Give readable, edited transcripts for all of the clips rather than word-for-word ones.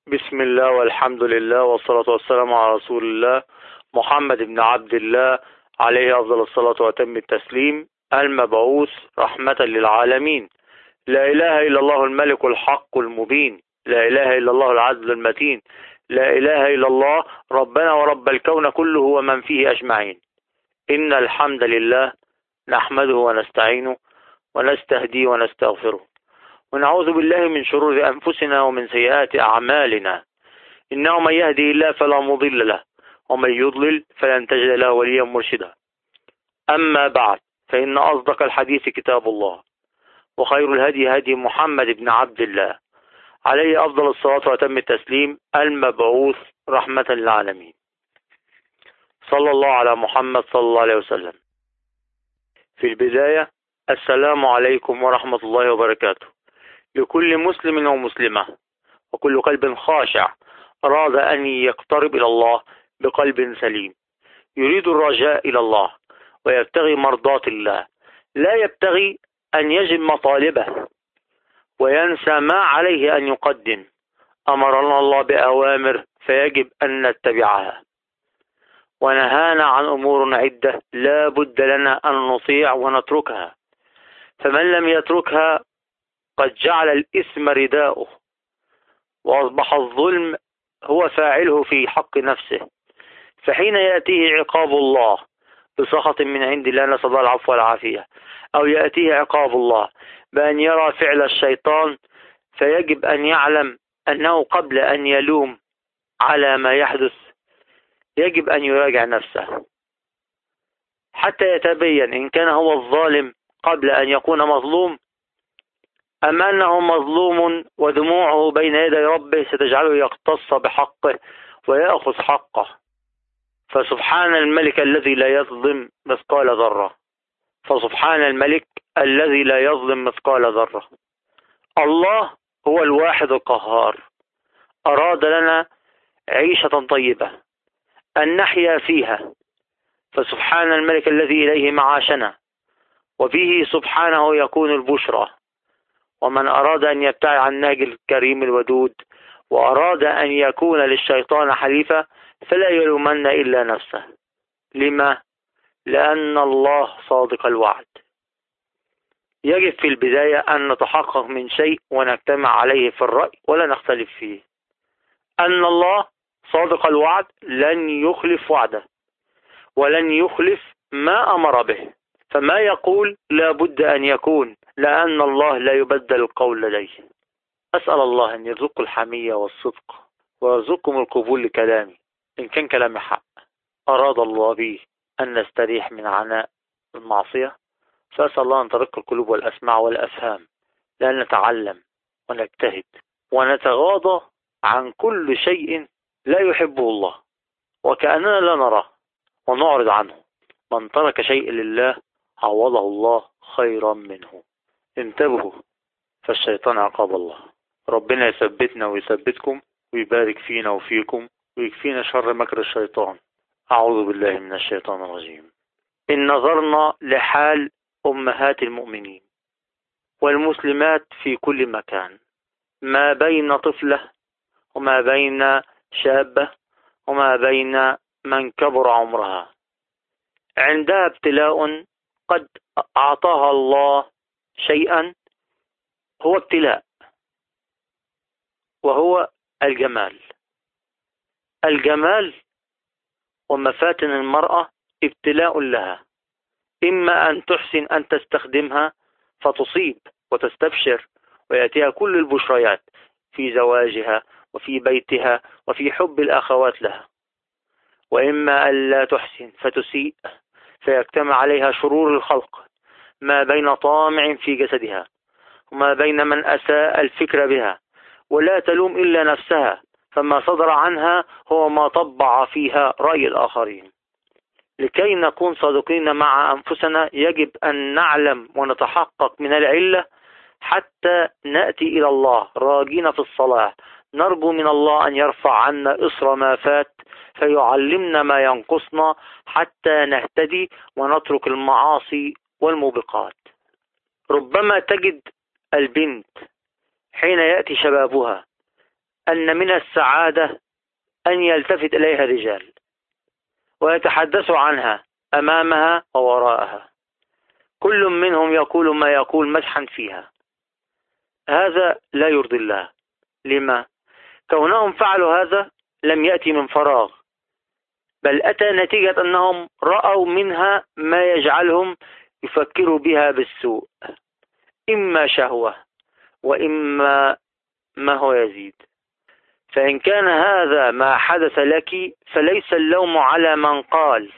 بسم الله والحمد لله والصلاة والسلام على رسول الله محمد بن عبد الله عليه أفضل الصلاة وأتم التسليم، المبعوث رحمة للعالمين. لا إله إلا الله الملك الحق المبين، لا إله إلا الله العزيز المتين، لا إله إلا الله ربنا ورب الكون كله ومن فيه أجمعين. إن الحمد لله نحمده ونستعينه ونستهديه ونستغفره، ونعوذ بالله من شرور أنفسنا ومن سيئات أعمالنا. إنه من يهدي الله فلا مضل له، ومن يضلل فلن تجد له وليا مرشدا. أما بعد، فإن أصدق الحديث كتاب الله، وخير الهدي هدي محمد بن عبد الله عليه أفضل الصلاة وأتم التسليم، المبعوث رحمة للعالمين. صلى الله على محمد صلى الله عليه وسلم. في البداية، السلام عليكم ورحمة الله وبركاته لكل مسلم ومسلمة، وكل قلب خاشع أراد أن يقترب إلى الله بقلب سليم، يريد الرجاء إلى الله ويبتغي مرضات الله، لا يبتغي أن يجب مطالبه وينسى ما عليه أن يقدم. أمرنا الله بأوامر فيجب أن نتبعها، ونهانا عن أمور عدة لا بد لنا أن نطيع ونتركها، فمن لم يتركها قد جعل الإثم رداؤه، وأصبح الظلم هو فاعله في حق نفسه. فحين يأتيه عقاب الله بسخط من عند الله، نسأل الله العفو والعافية، أو يأتيه عقاب الله بأن يرى فعل الشيطان، فيجب أن يعلم أنه قبل أن يلوم على ما يحدث يجب أن يراجع نفسه حتى يتبين إن كان هو الظالم قبل أن يكون مظلوم، أم أنه مظلوم ودموعه بين يدي ربه ستجعله يقتص بحقه ويأخذ حقه. فسبحان الملك الذي لا يظلم مثقال ذرة، فسبحان الملك الذي لا يظلم مثقال ذرة. الله هو الواحد القهار، أراد لنا عيشة طيبة أن نحيا فيها، فسبحان الملك الذي إليه معاشنا، وفيه سبحانه يكون البشرى. ومن أراد أن يبتعد عن نهج الكريم الودود وأراد أن يكون للشيطان حليفا فلا يلومن إلا نفسه. لما؟ لأن الله صادق الوعد. يجب في البداية أن نتحقق من شيء ونجتمع عليه في الرأي ولا نختلف فيه، أن الله صادق الوعد لن يخلف وعده ولن يخلف ما أمر به، فما يقول لا بد أن يكون، لأن الله لا يبدل القول لديه. أسأل الله أن يرزق الحمية والصدق ويرزقكم القبول لكلامي إن كان كلامي حق. أراد الله بي أن نستريح من عناء المعصية، فأسأل الله أن ترق القلوب والأسماع والأفهام، لأن نتعلم ونجتهد ونتغاضى عن كل شيء لا يحبه الله وكأننا لا نراه ونعرض عنه. من ترك شيء لله عوضه الله خيرا منه. انتبهوا، فالشيطان عقاب الله. ربنا يثبتنا ويثبتكم ويبارك فينا وفيكم ويكفينا شر مكر الشيطان. أعوذ بالله من الشيطان الرجيم. إن نظرنا لحال أمهات المؤمنين والمسلمات في كل مكان، ما بين طفلة وما بين شابة وما بين من كبر عمرها، عندها ابتلاء قد أعطاها الله شيئا هو ابتلاء، وهو الجمال. الجمال ومفاتن المرأة ابتلاء لها، إما أن تحسن أن تستخدمها فتصيب وتستبشر ويأتيها كل البشريات في زواجها وفي بيتها وفي حب الأخوات لها، وإما أن لا تحسن فتسيء فيجتمع عليها شرور الخلق، ما بين طامع في جسدها وما بين من أساء الفكر بها، ولا تلوم إلا نفسها، فما صدر عنها هو ما طبع فيها رأي الآخرين. لكي نكون صادقين مع أنفسنا يجب أن نعلم ونتحقق من العلة حتى نأتي إلى الله راجين في الصلاة، نرجو من الله أن يرفع عنا إصر ما فات فيعلمنا ما ينقصنا حتى نهتدي ونترك المعاصي والموبقات. ربما تجد البنت حين يأتي شبابها أن من السعادة أن يلتفت إليها الرجال ويتحدثوا عنها أمامها ووراءها، كل منهم يقول ما يقول مدحا فيها. هذا لا يرضي الله. لما؟ كونهم فعلوا هذا لم يأتي من فراغ، بل أتى نتيجة أنهم رأوا منها ما يجعلهم يفكروا بها بالسوء، إما شهوة وإما ما هو يزيد. فإن كان هذا ما حدث لك فليس اللوم على من قال،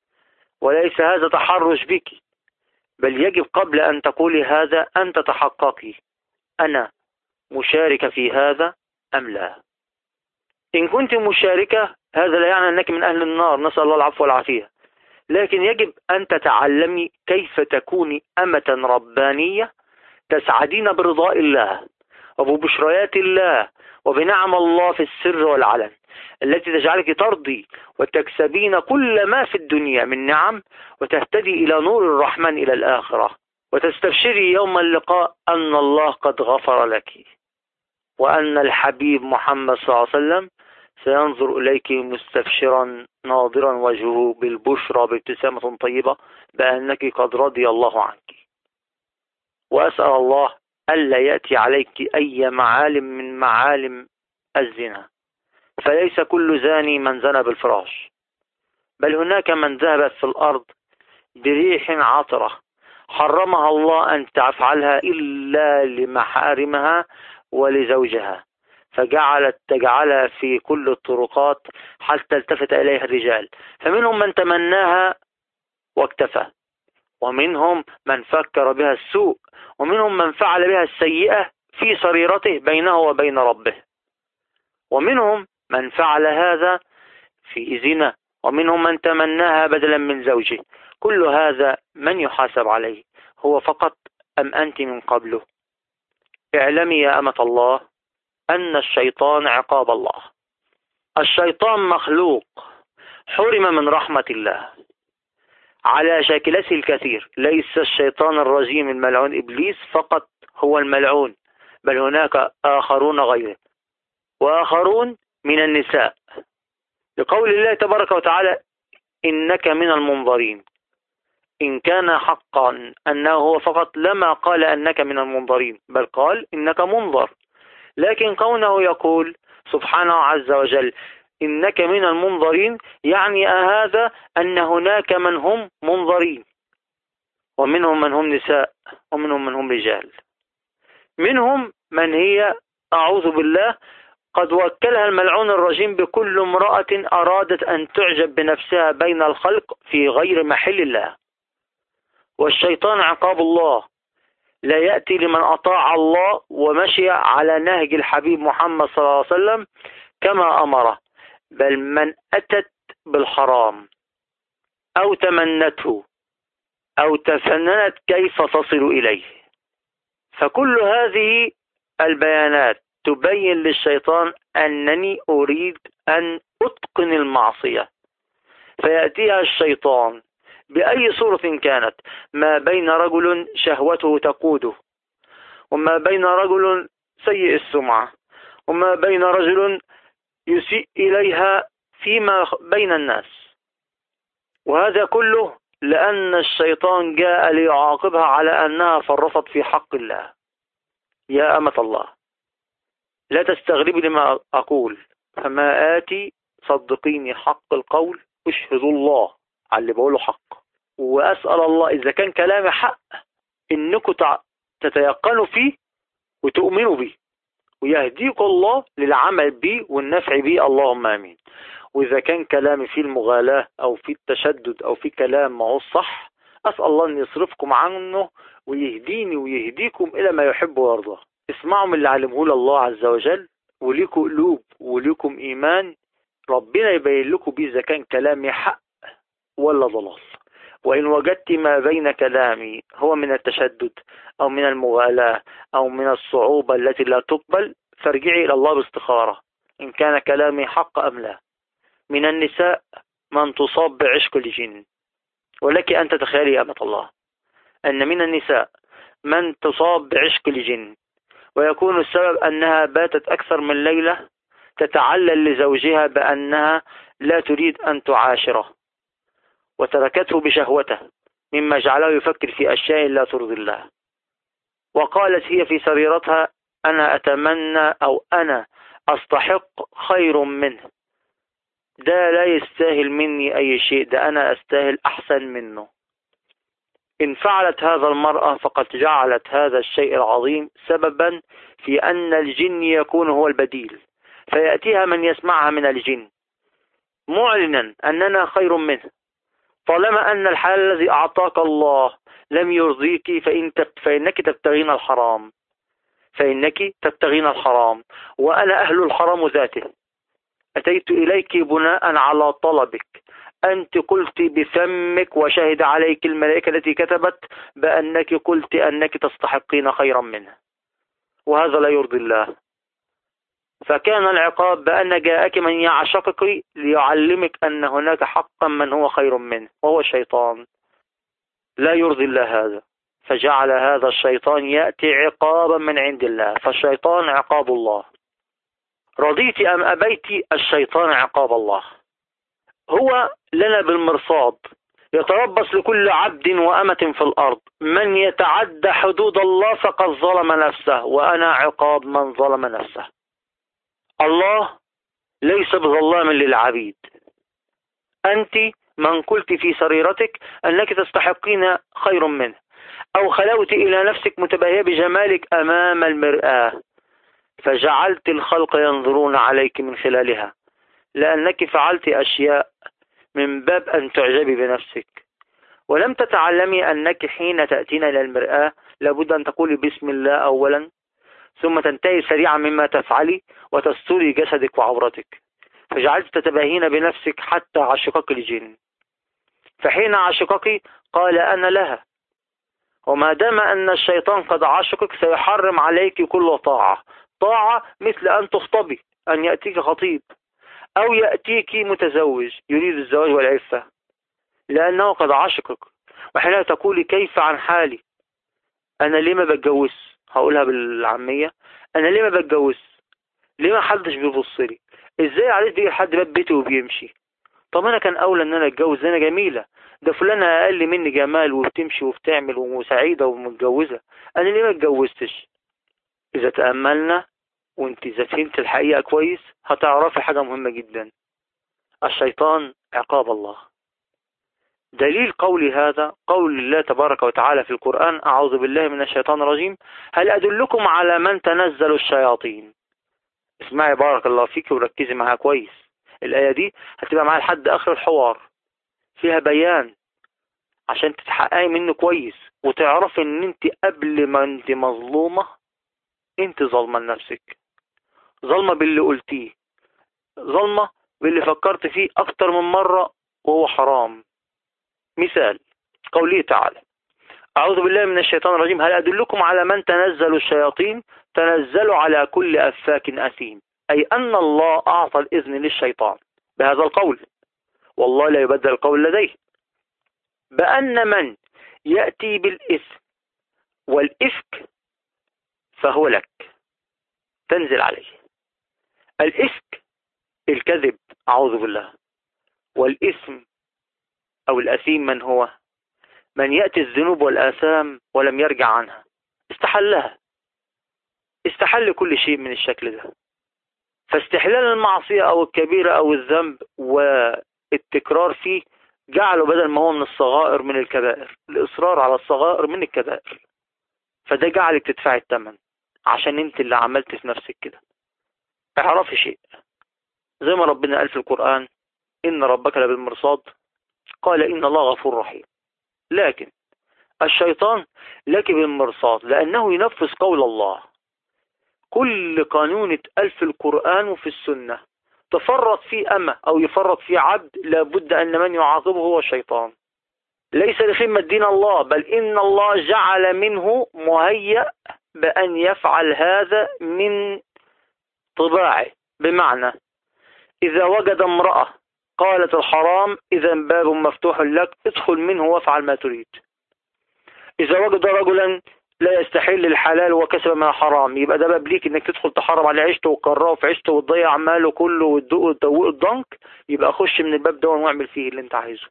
وليس هذا تحرش بك، بل يجب قبل أن تقولي هذا أن تتحققي: أنا مشاركة في هذا أم لا؟ إن كنت مشاركة هذا لا يعني أنك من أهل النار، نسأل الله العفو والعافية، لكن يجب أن تتعلمي كيف تكوني أمة ربانية تسعدين برضاء الله وببشريات الله وبنعم الله في السر والعلن، التي تجعلك ترضي وتكسبين كل ما في الدنيا من نعم، وتهتدي إلى نور الرحمن إلى الآخرة، وتستبشري يوم اللقاء أن الله قد غفر لك، وأن الحبيب محمد صلى الله عليه وسلم سينظر إليك مستبشرا ناظرا وجهه بالبشرى بابتسامة طيبة بأنك قد رضي الله عنك. وأسأل الله ألا يأتي عليك أي معالم من معالم الزنا، فليس كل زاني من زنى بالفراش، بل هناك من ذهبت في الأرض بريح عطرة حرمها الله أن تفعلها إلا لمحارمها ولزوجها، فجعلت تجعلها في كل الطرقات حتى التفت إليها الرجال، فمنهم من تمناها واكتفى، ومنهم من فكر بها السوء، ومنهم من فعل بها السيئة في سريرته بينه وبين ربه، ومنهم من فعل هذا في زنا، ومنهم من تمناها بدلا من زوجه. كل هذا من يحاسب عليه؟ هو فقط أم أنت من قبله؟ اعلمي يا أمة الله أن الشيطان عقاب الله. الشيطان مخلوق حرم من رحمة الله على شاكلته الكثير. ليس الشيطان الرجيم الملعون إبليس فقط هو الملعون، بل هناك آخرون غيره، وآخرون من النساء، لقول الله تبارك وتعالى: إنك من المنظرين. إن كان حقا أنه هو فقط لما قال أنك من المنظرين، بل قال إنك منظر. لكن كونه يقول سبحانه عز وجل إنك من المنظرين، يعني هذا أن هناك من هم منظرين، ومنهم من هم نساء، ومنهم من هم رجال، منهم من هي أعوذ بالله قد وكلها الملعون الرجيم بكل امرأة أرادت أن تعجب بنفسها بين الخلق في غير محل الله. والشيطان عقاب الله لا يأتي لمن أطاع الله ومشي على نهج الحبيب محمد صلى الله عليه وسلم كما أمره، بل من أتت بالحرام أو تمنته أو تفننت كيف تصل إليه. فكل هذه البيانات تبين للشيطان أنني أريد أن أتقن المعصية، فيأتيها الشيطان بأي صورة كانت، ما بين رجل شهوته تقوده، وما بين رجل سيء السمعة، وما بين رجل يسيء إليها فيما بين الناس، وهذا كله لأن الشيطان جاء ليعاقبها على أنها فرطت في حق الله. يا أمة الله، لا تستغربي لما أقول، فما آتي صدقيني حق القول أشهد الله على اللي بقوله حق، وأسأل الله إذا كان كلامي حق إنكم تتيقنوا فيه وتؤمنوا به، ويهديكم الله للعمل به والنفع به، اللهم آمين. وإذا كان كلامي فيه المغالاة أو فيه التشدد أو فيه كلام ما هو الصح، أسأل الله أن يصرفكم عنه ويهديني ويهديكم إلى ما يحب ويرضى. اسمعوا من اللي علمه الله عز وجل، وليكم قلوب وليكم إيمان، ربنا يبين لكم بيه إذا كان كلامي حق ولا ضلال. وإن وجدت ما بين كلامي هو من التشدد أو من المغالاة أو من الصعوبة التي لا تقبل، فارجعي إلى الله باستخارة إن كان كلامي حق أم لا. من النساء من تصاب بعشق الجن، ولك أن تتخيلي يا أمة الله أن من النساء من تصاب بعشق الجن، ويكون السبب أنها باتت أكثر من ليلة تتعلل لزوجها بأنها لا تريد أن تعاشره، وتركته بشهوته مما جعله يفكر في أشياء لا ترضي الله. وقالت هي في سريرتها: أنا أتمنى أو أنا أستحق خير منه، ده لا يستاهل مني أي شيء، ده أنا أستاهل أحسن منه. إن فعلت هذا المرأة فقد جعلت هذا الشيء العظيم سببا في أن الجن يكون هو البديل، فيأتيها من يسمعها من الجن معلنا أننا خير منه، طالما أن الحلال الذي أعطاك الله لم يرضيك فإنك تبتغين الحرام، وأنا أهل الحرام ذاته، أتيت إليك بناء على طلبك، أنت قلت بفمك وشهد عليك الملائكة التي كتبت بأنك قلت أنك تستحقين خيرا منه، وهذا لا يرضي الله. فكان العقاب بأن جاءك من يعشقك ليعلمك أن هناك حقا من هو خير منه، وهو الشيطان. لا يرضي الله هذا، فجعل هذا الشيطان يأتي عقابا من عند الله، فالشيطان عقاب الله. رضيت أم أبيت، الشيطان عقاب الله. هو لنا بالمرصاد، يتربص لكل عبد وأمة في الأرض، من يتعدى حدود الله فقد ظلم نفسه، وأنا عقاب من ظلم نفسه. الله ليس بظلام للعبيد. أنت من قلت في سريرتك أنك تستحقين خير منه، أو خلوت إلى نفسك متباهية بجمالك أمام المرآة، فجعلت الخلق ينظرون عليك من خلالها، لأنك فعلت أشياء من باب أن تعجبي بنفسك، ولم تتعلمي أنك حين تأتين إلى المرآة لابد أن تقولي بسم الله أولا، ثم تنتهي سريعا مما تفعلي وتستوري جسدك وعورتك، فجعلت تتباهين بنفسك حتى عشقك الجن. فحين عشقك قال أنا لها، وما دام أن الشيطان قد عشقك سيحرم عليك كل طاعة مثل أن تخطبي، أن يأتيك خطيب، أو يأتيك متزوج يريد الزواج والعفة، لأنه قد عشقك. وحين تقولي كيف عن حالي، أنا ليه ما بتجوز، هقولها بالعامية، أنا ليه ما بتجوز، ليه ما حدش بيبص لي، إزاي عرفت بيجي حد باب بيتي وبيمشي، طب أنا كان أولى أن أنا أتجوز، أنا جميلة، ده فلانة أقل مني جمال وبتمشي وبتعمل وسعيدة ومتجوزة، أنا ليه ما اتجوزتش؟ إذا تأملنا وانت إذا فهمت الحقيقة كويس هتعرفي حاجة مهمة جدا، الشيطان عقاب الله. دليل قولي هذا قول الله تبارك وتعالى في القرآن: أعوذ بالله من الشيطان الرجيم، هل أدلكم على من تنزل الشياطين. اسمعي بارك الله فيك وركزي معها كويس، الآية دي هتبقى معايا لحد آخر الحوار، فيها بيان عشان تتحققي منه كويس وتعرفي ان انت قبل ما انت مظلومة، انت ظالمة لنفسك، ظالمة باللي قلتيه، ظالمة باللي فكرت فيه اكتر من مرة وهو حرام. مثال قوله تعالى: أعوذ بالله من الشيطان الرجيم، هل أدلكم على من تنزل الشياطين، تنزل على كل أفاك أثيم، أي أن الله أعطى الإذن للشيطان بهذا القول، والله لا يبدل القول لديه، بأن من يأتي بالإثم والإفك فهو لك، تنزل عليه. الإفك الكذب، أعوذ بالله، والإثم أو الأثيم من هو؟ من يأتي الذنوب والآثام ولم يرجع عنها، استحلها، استحل كل شيء من الشكل ده. فاستحلال المعصية أو الكبيرة أو الذنب والتكرار فيه جعله بدل ما هو من الصغائر من الكبائر، الإصرار على الصغائر من الكبائر، فده جعلك تدفع الثمن عشان انت اللي عملت في نفسك كده. اعرفي شيء زي ما ربنا قال في القرآن: إن ربك لبالمرصاد، قال إن الله غفور رحيم. لكن الشيطان لك بالمرصاد لأنه ينفذ قول الله. كل قانون اتقال في القرآن وفي السنة تفرط فيه أمة أو يفرط فيه عبد لابد أن من يعاقبه هو الشيطان، ليس لخدمة دين الله، بل إن الله جعل منه مهيأ بأن يفعل هذا من طباعه. بمعنى إذا وجد امرأة قالت الحرام، إذا باب مفتوح لك، ادخل منه وافعل ما تريد. إذا وجد رجلا لا يستحل الحلال وكسب من الحرام، يبقى ده باب ليك انك تدخل تحرم على عيشته وتكرهه في عيشته وتضيع ماله كله وتدوق وتدوق الضنك، يبقى خش من الباب ده واعمل فيه اللي انت عايزه.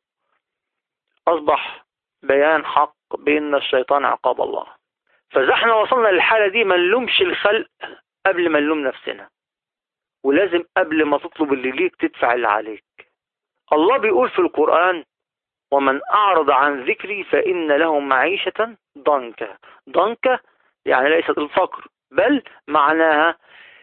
اصبح بيان حق بان الشيطان عقاب الله. فاذا احنا وصلنا للحالة دي ما نلومش الخلق قبل ما نلوم نفسنا، ولازم قبل ما تطلب اللي ليك تدفع اللي عليك. الله بيقول في القرآن: ومن أعرض عن ذكري فإن له معيشة ضنكا. ضنكا يعني ليست الفقر، بل معناها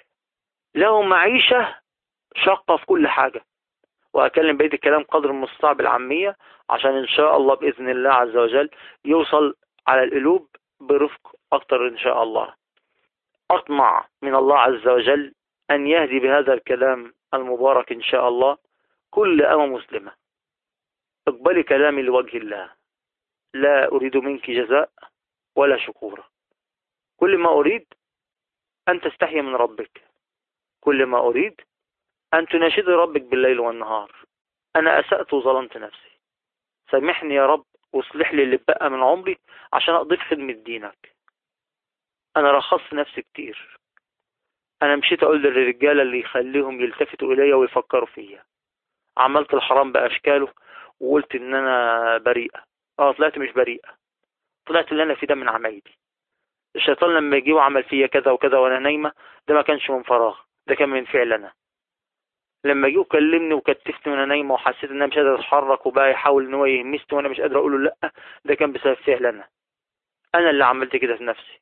له معيشة شاقة في كل حاجة. وأكلم بقية الكلام قدر المستطاع بالعامية عشان إن شاء الله بإذن الله عز وجل يوصل على القلوب برفق أكتر إن شاء الله. أطمع من الله عز وجل أن يهدي بهذا الكلام المبارك إن شاء الله كل أمة مسلمة. اقبلي كلامي لوجه الله، لا أريد منك جزاء ولا شكورا. كل ما أريد أن تستحي من ربك، كل ما أريد أن تناشد ربك بالليل والنهار. أنا أسأت وظلمت نفسي، سامحني يا رب واصلح لي اللي بقى من عمري عشان أضيف خدمة دينك. أنا رخصت نفسي كتير، أنا مشيت أقول للرجالة اللي يخليهم يلتفتوا إلي ويفكروا فيا، عملت الحرام بأشكاله وقلت إن أنا بريئة. طلعت مش بريئة، طلعت اللي أنا فيه ده من عمايلي. الشيطان لما يجي وعمل فيا كذا وكذا وأنا نايمة، ده ما كانش من فراغ، ده كان من فعل أنا. لما جه وكلمني وكتفتني وانا نايمه وحسيت ان انا مش قادر اتحرك وبقى يحاول ان هو يهمسني وانا مش قادر اقول له لا، ده كان بسبب فعل انا اللي عملت كده في نفسي.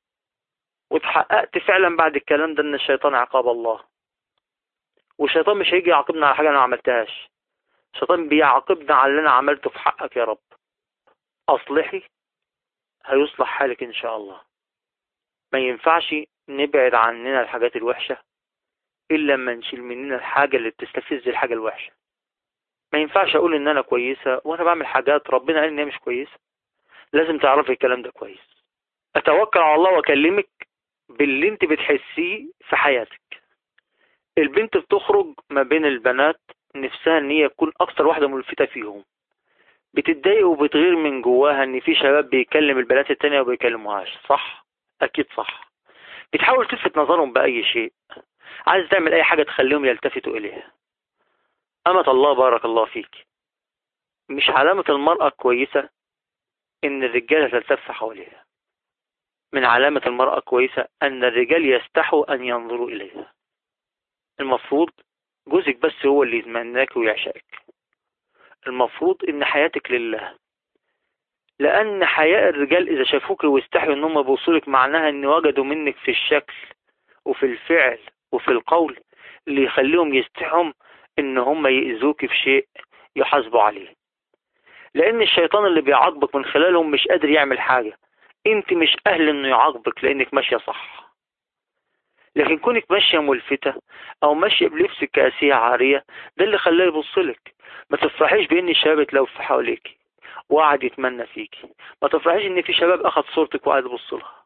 واتحققت فعلا بعد الكلام ده ان الشيطان عقاب الله، والشيطان مش هيجي يعاقبنا على حاجه انا ما عملتهاش. الشيطان بيعاقبنا على اللي انا عملته في حقك يا رب. اصلحي هيصلح حالك ان شاء الله. ما ينفعش نبعد عننا الحاجات الوحشه الا لما نشيل مننا الحاجه اللي بتستفز الحاجه الوحشه. ما ينفعش اقول ان انا كويسة وانا بعمل حاجات ربنا قال ان هي مش كويسة. لازم تعرفي الكلام ده كويس. اتوكل على الله واكلمك باللي انت بتحسيه في حياتك. البنت بتخرج ما بين البنات نفسها ان هي تكون اكتر واحدة ملفتة فيهم، بتتضايق وبتغير من جواها ان في شباب بيكلم البنات التانية وبيكلموهاش. صح؟ اكيد صح. بتحاول تلفت نظرهم باي شيء، عايز تعمل اي حاجة تخليهم يلتفتوا اليها. أمة الله بارك الله فيك، مش علامة المرأة كويسة إن الرجالة تلتف حواليها. من علامة المرأة كويسة أن الرجال يستحوا أن ينظروا إليها. المفروض جوزك بس هو اللي يتمناك ويعشقك. المفروض إن حياتك لله، لأن حياء الرجال إذا شافوك واستحوا إن هم بوصولك معناها إن وجدوا منك في الشكل وفي الفعل وفي القول اللي يخليهم يستحهم إن هم يأذوك في شيء يحاسبوا عليه. لأن الشيطان اللي بيعاقبك من خلالهم مش قادر يعمل حاجة، انت مش اهل انه يعاقبك لانك ماشية صح. لكن كونك ماشية ملفتة او ماشية بلبسك كاسية عارية، ده اللي خلاه يبصلك. ما تفرحيش بان الشباب اتلوف حواليك وقعد يتمنى فيكي، ما تفرحيش ان في شباب اخذ صورتك وقعد يبصلها.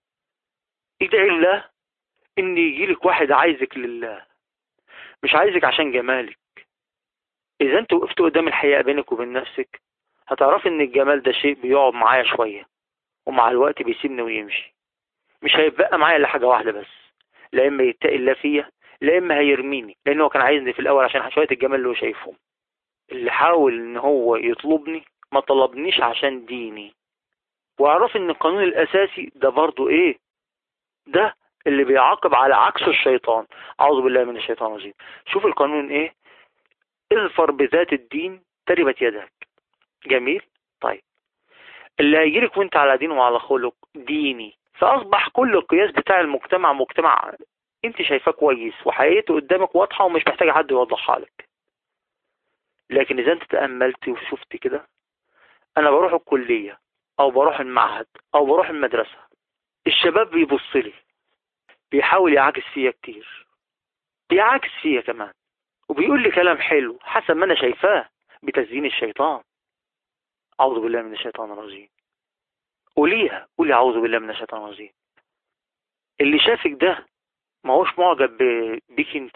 ادعي الله ان يجيلك واحد عايزك لله، مش عايزك عشان جمالك. اذا انت وقفت قدام الحقيقة بينك وبين نفسك هتعرف ان الجمال ده شيء بيقعد معايا شوية ومع الوقت بيسيبني ويمشي. مش هيبقى معايا الا حاجة واحدة بس، لا اما يتقي الله فيا لا اما هيرميني، لانه هو كان عايزني في الاول عشان شوية الجمال اللي هو شايفهم. اللي حاول ان هو يطلبني ما طلبنيش عشان ديني. واعرف ان القانون الاساسي ده برضو ايه؟ ده اللي بيعاقب على عكس الشيطان. اعوذ بالله من الشيطان الرجيم. شوف القانون ايه؟ اظفر بذات الدين تربت يدك. جميل. طيب اللي هيجيلك وانت على دين وعلى خلق ديني، فاصبح كل القياس بتاع المجتمع مجتمع انت شايفاه كويس وحقيقته قدامك واضحة ومش محتاجة حد يوضحها لك. لكن اذا انت تأملت وشفت كده، انا بروح الكلية او بروح المعهد او بروح المدرسة، الشباب بيبص لي بيحاول يعاكس فيا كتير، بيعاكس فيا كمان وبيقول لي كلام حلو حسب ما انا شايفاه بتزيين الشيطان. اعوذ بالله من الشيطان الرجيم. قوليها، قولي اعوذ بالله من الشيطان الرجيم. اللي شافك ده ما هوش معجب بيك انت،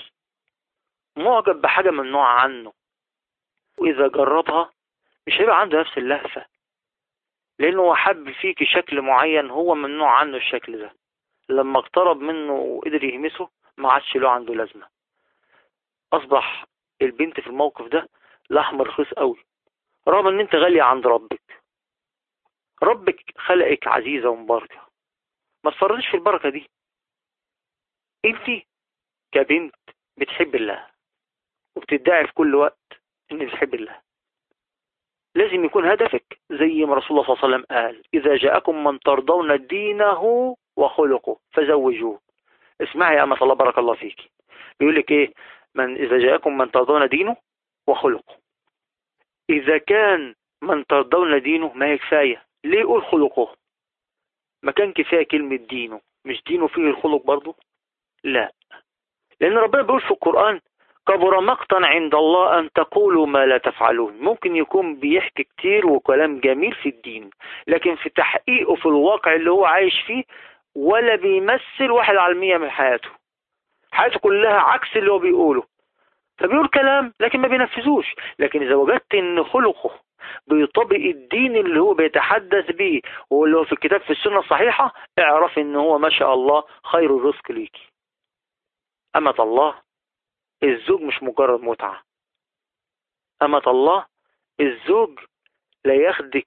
معجب بحاجة ممنوعة عنه، واذا جربها مش هيبقى عنده نفس اللهفة. لأنه هو حب فيك شكل معين هو ممنوع عنه الشكل ده. لما اقترب منه وقدر يهمسه ما عادش له عنده لازمة. أصبح البنت في الموقف ده لحم رخيص قوي، رغم ان انت غالية عند ربك. ربك خلقك عزيزة ومباركة، ما تفرطش في البركة دي. انت كبنت بتحب الله وبتدعي في كل وقت ان بتحب الله، لازم يكون هدفك زي ما رسول الله صلى الله عليه وسلم قال: إذا جاءكم من ترضون دينه وخلقه فزوجوه. اسمعي يا أمة الله، بارك الله فيك. بيقول لك إيه؟ إذا جاءكم من ترضون دينه وخلقه. إذا كان من ترضون دينه ما هي كفاية، ليه يقول خلقه؟ ما كان كفاية كلمة دينه، مش دينه فيه الخلق برضه؟ لا، لأن ربنا بيقول في القرآن: كبر مقتا عند الله أن تقولوا ما لا تفعلون. ممكن يكون بيحكي كتير وكلام جميل في الدين، لكن في تحقيقه في الواقع اللي هو عايش فيه ولا بيمثل 1% من حياته. حياته كلها عكس اللي هو بيقوله، فبيقول كلام لكن ما بينفذوش. لكن إذا وجدت إن خلقه بيطبق الدين اللي هو بيتحدث به واللي هو في الكتاب في السنة الصحيحة، اعرف إن هو ما شاء الله خير الرزق ليكي. أمة الله، الزوج مش مجرد متعة. أمة الله، الزوج لا ياخدك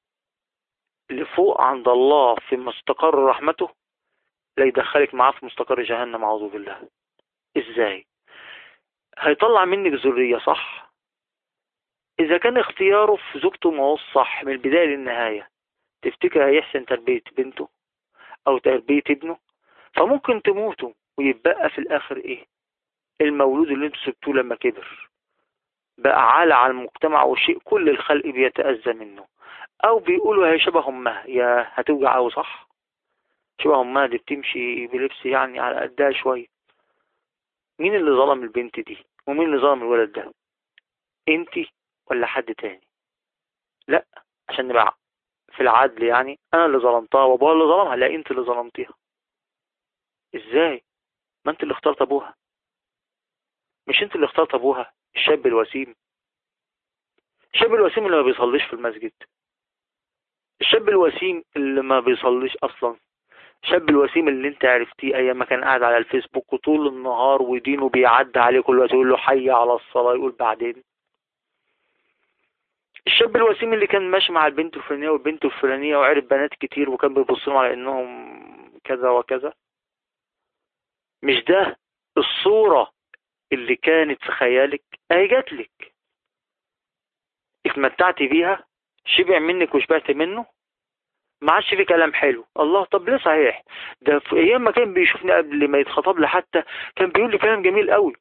لفوق عند الله في مستقر رحمته، لا يدخلك معاه في مستقر جهنم، أعوذ بالله. إزاي؟ هيطلع منك ذرية صح إذا كان اختياره في زوجته ما هو صح من البداية للنهاية. تفتكر هيحسن تربية بنته أو تربية ابنه؟ فممكن تموتوا ويبقى في الآخر إيه؟ المولود اللي انتوا سبتوه لما كبر بقى عالة على المجتمع وشيء كل الخلق بيتأذى منه. او بيقولوا هي شبه امها، يا هتوجع قوي صح؟ شبه امها دي بتمشي بلبس يعني على قدها شوية. مين اللي ظلم البنت دي ومين اللي ظلم الولد ده؟ انتي ولا حد تاني؟ لا، عشان نبقى في العدل يعني انا اللي ظلمتها وابوها اللي ظلمها؟ لا، انت اللي ظلمتيها. ازاي؟ ما انت اللي اخترت ابوها. مش انت اللي اخترت ابوها؟ الشاب الوسيم، الشاب الوسيم اللي ما بيصليش في المسجد، الشاب الوسيم اللي ما بيصليش اصلا، الشاب الوسيم اللي انت عرفتيه ايام ما كان قاعد على الفيسبوك وطول النهار ودينه بيعدي عليه كل وقت يقول له حي على الصلاة يقول بعدين. الشاب الوسيم اللي كان ماشي مع البنت الفلانية والبنت الفلانية وعرف بنات كتير وكان بيبصلهم على انهم كذا وكذا. مش ده الصورة اللي كانت في خيالك؟ اهي جاتلك، اتمتعتي بيها، شبع منك وشبعت منه، ما عادش في كلام حلو. الله، طب ليه صحيح؟ ده في ايام ما كان بيشوفني قبل ما يتخطب لي حتى كان بيقول لي كلام جميل قوي،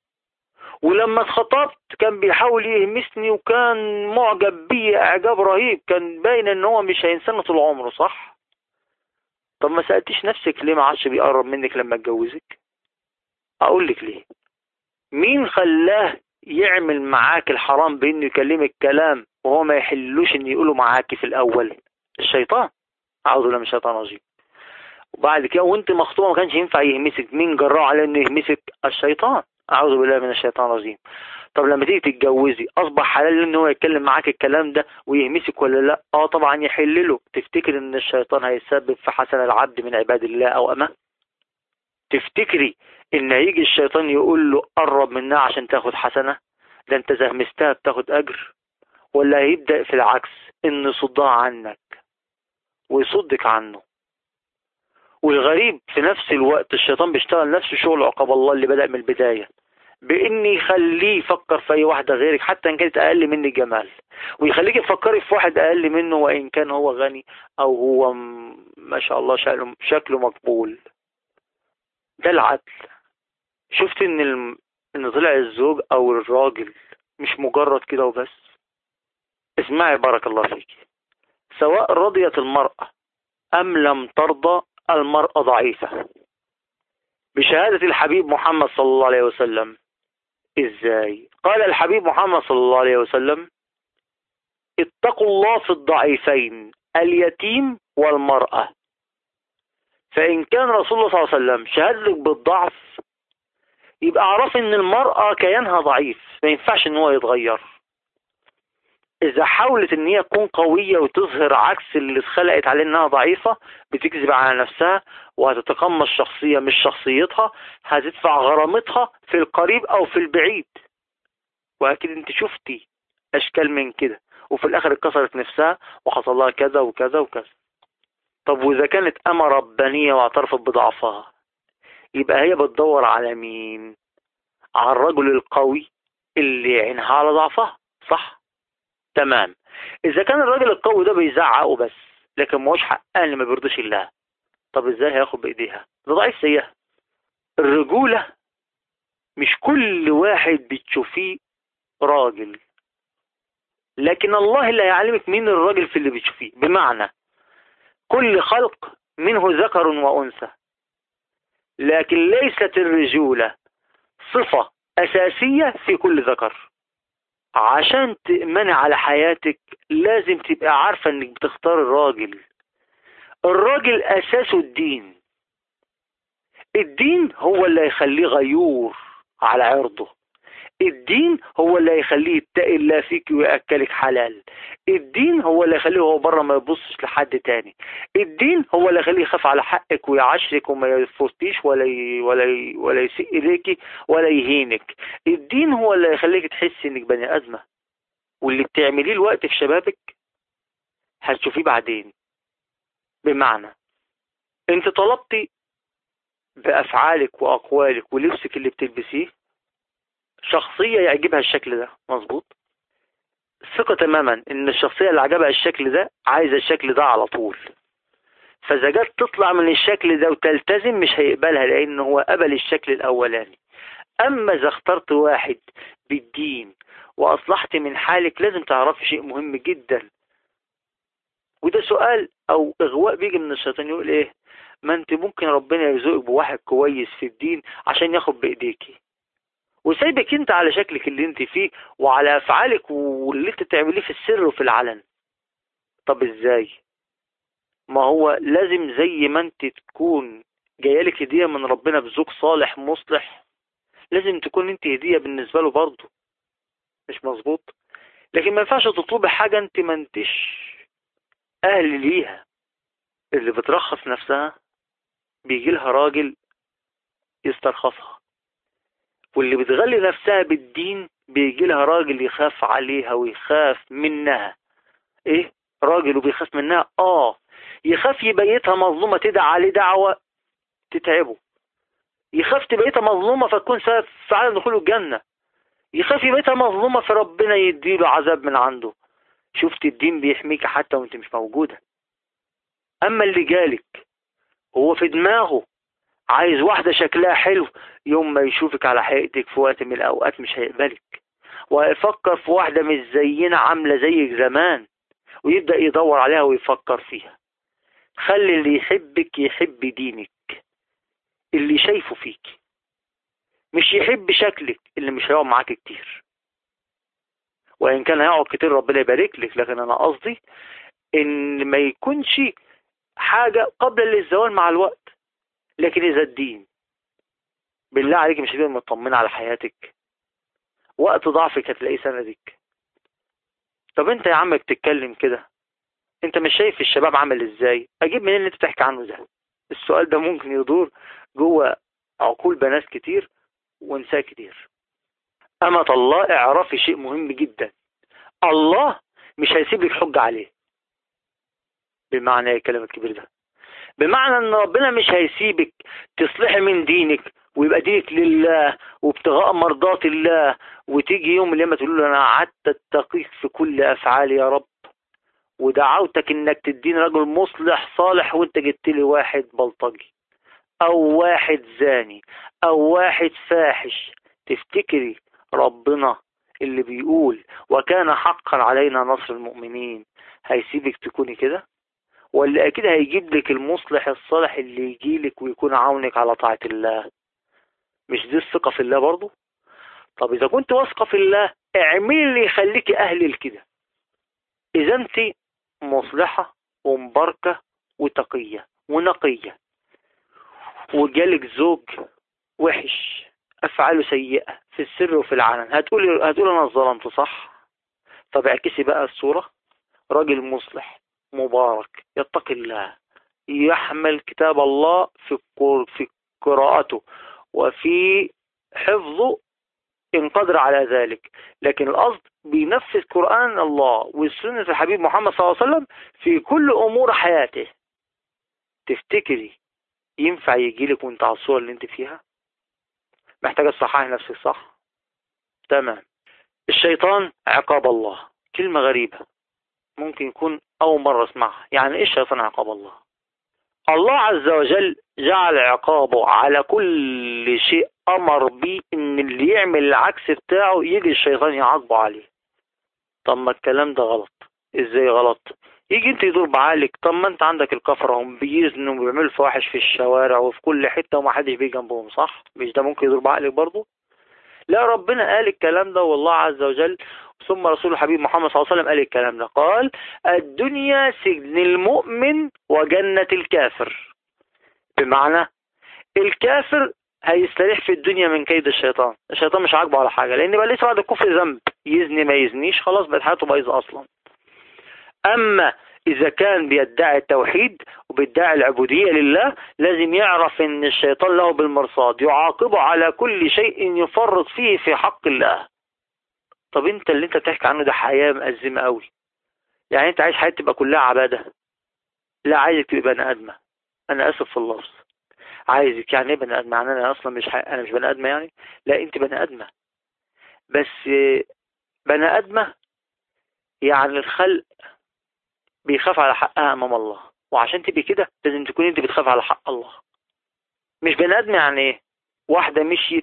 ولما اتخطبت كان بيحاول يهمسني وكان معجب بي اعجاب رهيب، كان باين ان هو مش هينسانا طول عمره صح؟ طب ما سألتيش نفسك ليه ما عادش بيقرب منك لما اتجوزك؟ اقول لك ليه. مين خلاه يعمل معاك الحرام بانه يكلمك كلام وهو ما يحلوش ان يقوله معاك في الاول؟ الشيطان، اعوذ بالله من الشيطان الرجيم. وبعد كده وانت مخطوبه ما كانش ينفع يهمسك، مين جراه على انه يهمسك؟ الشيطان، اعوذ بالله من الشيطان الرجيم. طب لما تيجي تتجوزي اصبح حلال ان هو يتكلم معاك الكلام ده ويهمسك ولا لا؟ اه طبعا يحلله. تفتكر ان الشيطان هيسبب في حسن العبد من عباد الله او امه؟ تفتكري ان هيجي الشيطان يقول له قرب منها عشان تاخد حسنه؟ ده انت زهمستها بتاخد اجر. ولا هيبدأ في العكس، ان يصدها عنك ويصدك عنه؟ والغريب في نفس الوقت الشيطان بيشتغل نفس شغل عقاب الله اللي بدأ من البداية، بإن يخليه يفكر في أي واحدة غيرك حتى إن كانت أقل منك جمال، ويخليك تفكري في واحد أقل منه وإن كان هو غني أو هو ما شاء الله شكله مقبول. ده العدل. شفت إن طلع الزوج أو الراجل مش مجرد كده وبس. اسمعي بارك الله فيك، سواء رضيت المرأة أم لم ترضى المرأة ضعيفة بشهادة الحبيب محمد صلى الله عليه وسلم. ازاي؟ قال الحبيب محمد صلى الله عليه وسلم: اتقوا الله في الضعيفين اليتيم والمرأة. فإن كان رسول الله صلى الله عليه وسلم شهدلك بالضعف يبقى اعرف ان المرأة كيانها ضعيف ما ينفعش ان هو يتغير. إذا حاولت إن هي تكون قوية وتظهر عكس اللي اتخلقت عليه إنها ضعيفة، بتكذب على نفسها وهتتقمص شخصية مش شخصيتها، هتدفع غرامتها في القريب أو في البعيد. وأكيد أنت شفتي أشكال من كده، وفي الآخر اتكسرت نفسها وحصل لها كذا وكذا وكذا. طب وإذا كانت أمة ربانية واعترفت بضعفها، يبقى هي بتدور على مين؟ على الرجل القوي اللي يعينها على ضعفها، صح؟ تمام. إذا كان الراجل القوي ده بيزعقه بس، لكن ما هوش حقاني ما بيرضيش الله، طب إزاي هياخد بإيديها؟ ده ضعيف زيها. الرجولة مش كل واحد بتشوفيه راجل، لكن الله اللي هيعلمك مين الراجل في اللي بتشوفيه. بمعنى كل خلق منه ذكر وأنثى، لكن ليست الرجولة صفة أساسية في كل ذكر. عشان تأمني على حياتك لازم تبقى عارفة انك بتختار الراجل. الراجل أساسه الدين. الدين هو اللي هيخليه غيور على عرضه. الدين هو اللي هيخليه يتقي الله فيك ويأكلك حلال. الدين هو اللي يخليه هو بره ما يبصش لحد تاني. الدين هو اللي يخليه يخاف على حقك ويعشرك وما يفوتيش ولا يسيء إليك ولا يهينك. الدين هو اللي يخليك تحس انك بني آدمة، واللي بتعمليه الوقت في شبابك هتشوفيه بعدين. بمعنى انت طلبتي بأفعالك وأقوالك ولبسك اللي بتلبسيه شخصية يعجبها الشكل ده، مظبوط؟ ثقة تماما ان الشخصية اللي عجبها الشكل ده عايزة الشكل ده على طول، فإذا جت تطلع من الشكل ده وتلتزم مش هيقبلها لأن هو قبل الشكل الأولاني. أما إذا اخترت واحد بالدين وأصلحت من حالك، لازم تعرفي شيء مهم جدا، وده سؤال أو إغواء بيجي من الشيطان. يقول إيه؟ ما أنت ممكن ربنا يرزقك بواحد كويس في الدين عشان ياخد بإيديكي وسايبك انت على شكلك اللي انت فيه وعلى افعالك واللي انت تعمليه في السر وفي العلن. طب ازاي؟ ما هو لازم زي ما انت تكون جايلك هدية من ربنا بزوج صالح مصلح، لازم تكون انت هدية بالنسبة له برضه. مش مظبوط؟ لكن ما ينفعش تطلبي حاجة انت ما انتش اهل ليها. اللي بترخص نفسها بيجي لها راجل يسترخصها، واللي بتغلي نفسها بالدين بيجي لها راجل يخاف عليها ويخاف منها. ايه؟ راجل وبيخاف منها؟ يخاف يبيتها مظلومة تدعى عليه دعوة تتعبه، يخاف تبيتها مظلومة فتكون سبب في عدم دخوله الجنة، يخاف يبيتها مظلومة فربنا يديله عذاب من عنده. شفت الدين بيحميك حتى وانت مش موجودة. اما اللي جالك هو في دماغه عايز واحدة شكلها حلو، يوم ما يشوفك على حقيقتك في وقت من الأوقات مش هيقبلك، وهيفكر في واحدة مش زينا عاملة زيك زمان، ويبدأ يدور عليها ويفكر فيها. خلي اللي يحبك يحب دينك اللي شايفه فيك، مش يحب شكلك اللي مش هيقعد معاك كتير. وإن كان هيقعد كتير ربنا يبارك لك، لكن أنا قصدي إن ما يكونش حاجة قبل الزوال مع الوقت. لكن إذا الدين بالله عليك مش هتبقى مطمنة على حياتك، وقت ضعفك هتلاقيه سندك. طب انت يا عم بتتكلم كده، انت مش شايف الشباب عامل ازاي؟ اجيب منين اللي انت بتحكي عنه ده؟ السؤال ده ممكن يدور جوه عقول بنات كتير ونساء كتير. اما الله اعرفي شيء مهم جدا، الله مش هيسيب لك حجة عليه. بمعنى ايه الكلام الكبير ده؟ بمعنى ان ربنا مش هيسيبك تصلحي من دينك ويبقى دينك لله وابتغاء مرضات الله، وتيجي يوم لما تقول له انا قعدت اتقيك في كل افعالي يا رب ودعوتك انك تديني رجل مصلح صالح، وانت جبت لي واحد بلطجي او واحد زاني او واحد فاحش. تفتكري ربنا اللي بيقول وكان حقا علينا نصر المؤمنين هيسيبك تكوني كده؟ ولا اكيد هيجيب لك المصلح الصالح اللي يجيلك ويكون عونك على طاعة الله؟ مش دي الثقة في الله برضو؟ طب اذا كنت واثقة في الله اعملي اللي يخليكي اهل لكده. اذا انت مصلحة ومباركة وتقية ونقية وجالك زوج وحش افعاله سيئة في السر وفي العلن، هتقول انا ظلمت، صح؟ طب اعكسي بقى الصورة، راجل مصلح مبارك يتقي الله، يحمل كتاب الله في قراءته وفي حفظه إن قدر على ذلك، لكن القصد بينفذ قرآن الله والسنة الحبيب محمد صلى الله عليه وسلم في كل أمور حياته. تفتكري ينفع يجيلك وانت على الصورة اللي انت فيها؟ محتاجة تصححي نفسك، صح؟ تمام. الشيطان عقاب الله، كلمة غريبة ممكن يكون أول مرة اسمعها. يعني إيه الشيطان عقاب الله؟ الله عز وجل جعل عقابه على كل شيء أمر به إن اللي يعمل العكس بتاعه يجي الشيطان يعاقبه عليه. طب ما الكلام ده غلط. إزاي غلط؟ يجي انت يدور بعقلك، طب ما انت عندك الكفرة هم بيزنوا وبيعملوا فواحش في الشوارع وفي كل حتة ومحدش بيجي جنبهم، صح؟ مش ده ممكن يدور بعقلك برضه؟ لا، ربنا قال الكلام ده والله عز وجل، ثم رسول الحبيب محمد صلى الله عليه وسلم قال الكلام ده، قال الدنيا سجن المؤمن وجنة الكافر. بمعنى الكافر هيستريح في الدنيا من كيد الشيطان، الشيطان مش عاجبه على حاجة، لان بقى لسه بعد الكفر ذنب، يزني ما يزنيش خلاص بقت حياته بايظه اصلا. اما اذا كان بيدعي التوحيد وبيدعي العبودية لله، لازم يعرف ان الشيطان له بالمرصاد يعاقبه على كل شيء يفرط فيه في حق الله. طب انت اللي انت بتحكي عنه ده حياة مأزمة قوي، يعني انت عايز حياتك تبقى كلها عبادة؟ لا، عايزك تبقى بني ادمة. انا اسف في اللفظ، عايزك يعني ايه بني ادمة؟ يعني انا اصلا انا مش بني ادمة يعني؟ لا، انت بني ادمة، بس بني ادمة يعني الخلق بيخاف على حقها امام الله، وعشان تبقي كده لازم تكون انت بتخاف على حق الله. مش بني ادم يعني ايه؟ واحدة مشيت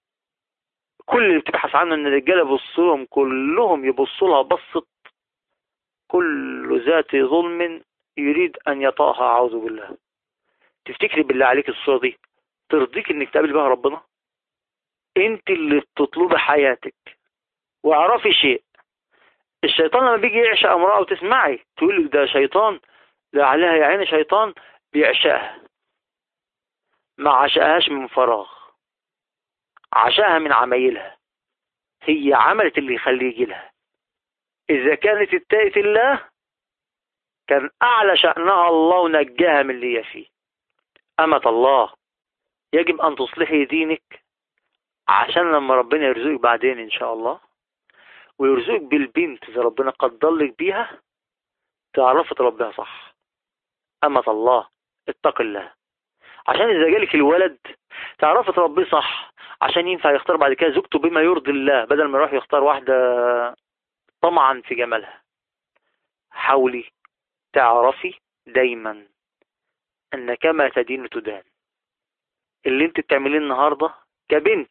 كل اللي بتبحث عنه ان الرجاله يبصوا لهم، كلهم يبصوا لها بصت، كل ذات ظلم يريد ان يطاها، اعوذ بالله. تفتكري بالله عليك الصورة دي ترضيك انك تقابل بها ربنا؟ انت اللي بتطلبي حياتك. واعرفي شيء، الشيطان لما بيجي يعشق امرأة وتسمعي تقول لك ده شيطان، ده عليها يا عيني شيطان بيعشقها، ما عشقهاش من فراغ، عشقها من عمايلها، هي عملت اللي يخليه يجي لها. إذا كانت اتقت الله كان أعلى شأنها الله ونجاها من اللي هي فيه. أمة الله، يجب أن تصلحي دينك عشان لما ربنا يرزقك بعدين إن شاء الله ويرزقك بالبنت إذا ربنا قدر لك بيها تعرفي تربيها صح. أمة الله، اتق الله عشان إذا جالك الولد تعرفي تربيه صح، عشان ينفع يختار بعد كده زوجته بما يرضي الله، بدل ما يروح يختار واحدة طمعا في جمالها. حاولي تعرفي دايما ان كما تدين تدان. اللي انت بتعمليه النهاردة كبنت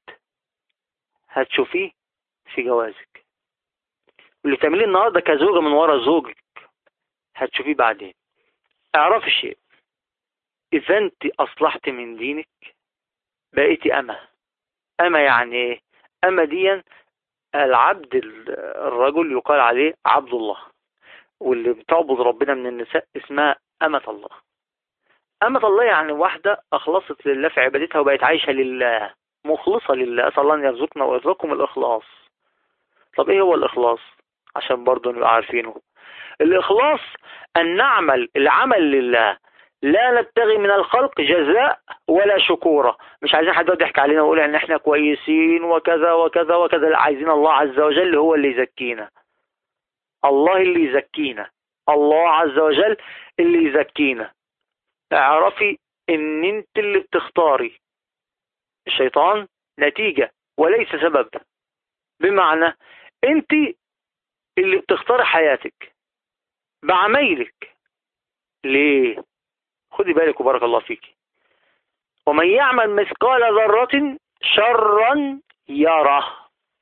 هتشوفيه في جوازك، واللي بتعمليه النهاردة كزوجة من ورا زوجك هتشوفيه بعدين. اعرفي شيء، اذا انت اصلحت من دينك بقيتي أما يعني ايه؟ أما ديا العبد، الرجل يقال عليه عبد الله، واللي بتعبد ربنا من النساء اسمها أمة الله. أمة الله يعني واحدة أخلصت لله في عبادتها وبقت عايشة لله، مخلصة لله. أسأل الله أن يرزقنا ويرزقكم الإخلاص. طب إيه هو الإخلاص؟ عشان برضو نبقى عارفينه. الإخلاص أن نعمل العمل لله، لا نبتغي من الخلق جزاء ولا شكورا. مش عايزين حد يضحك علينا ويقول ان احنا كويسين وكذا وكذا وكذا، لا، عايزين الله عز وجل هو اللي يزكينا، الله اللي يزكينا، الله عز وجل اللي يزكينا. اعرفي ان انت اللي بتختاري، الشيطان نتيجة وليس سبب. بمعنى انت اللي بتختاري حياتك بعمايلك. ليه؟ خدي بالك وبارك الله فيك. ومن يعمل مثقال ذرة شرا يره.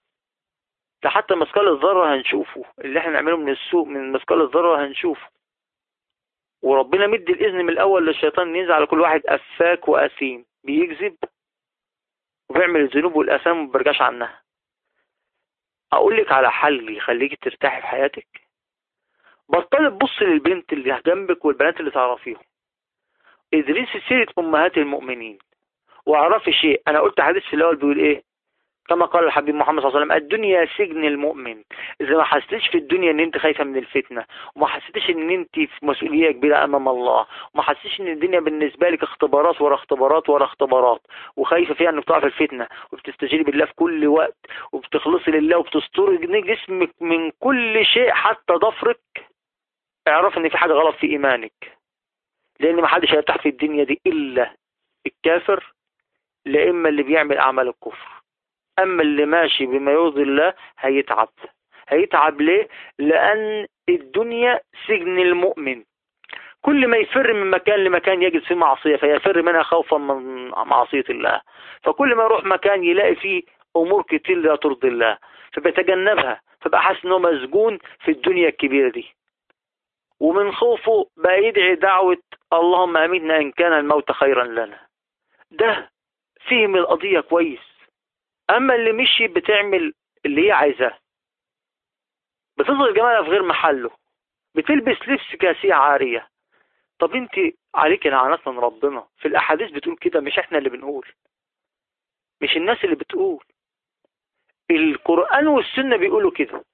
ده حتى مثقال الذرة هنشوفه، اللي احنا نعمله من السوء من مثقال الذرة هنشوفه. وربنا مدي الإذن من الأول للشيطان ينزل على كل واحد أفاك وأثيم بيكذب وبيعمل الذنوب والأثام وما بيرجعش عنها. أقول لك على حل يخليك ترتاحي في حياتك. بطلي تبص للبنت اللي جنبك والبنات اللي تعرفيهم، ادرسي سيرة أمهات المؤمنين واعرفي شيء. أنا قلت حديث في الأول بيقول إيه؟ كما قال الحبيب محمد صلى الله عليه وسلم: الدنيا سجن المؤمن. إذا ما حسيتش في الدنيا إن أنت خايفة من الفتنة، وما حسيتش إن أنت في مسؤولية كبيرة أمام الله، وما حسيتش إن الدنيا بالنسبة لك اختبارات ورا اختبارات ورا اختبارات، وخايفة فيها إنك تقع في الفتنة، وبتستجيري بالله في كل وقت، وبتخلصي لله، وبتستري جسمك من كل شيء حتى ضفرك، اعرف إن في حاجة غلط في إيمانك. لأن ما حدش هيرتاح في الدنيا دي إلا الكافر، لا إما اللي بيعمل أعمال الكفر. أما اللي ماشي بما يرضي الله هيتعب. هيتعب ليه؟ لأن الدنيا سجن المؤمن. كل ما يفر من مكان لمكان يجد فيه معصية فيفر منها خوفا من معصية الله. فكل ما يروح مكان يلاقي فيه أمور كتير لا ترضي الله فبيتجنبها، فبقى حاسس إنه مسجون في الدنيا الكبيرة دي. ومن خوفه بقى يدعي دعوة: اللهم أمتنا إن كان الموت خيرا لنا. ده فهم القضية كويس. أما اللي مشي بتعمل اللي هي عايزاه، بتظهر جمالها في غير محله، بتلبس لبس كاسية عارية. طب انت عليك لعنات من ربنا. في الأحاديث بتقول كده، مش احنا اللي بنقول، مش الناس اللي بتقول، القرآن والسنة بيقولوا كده.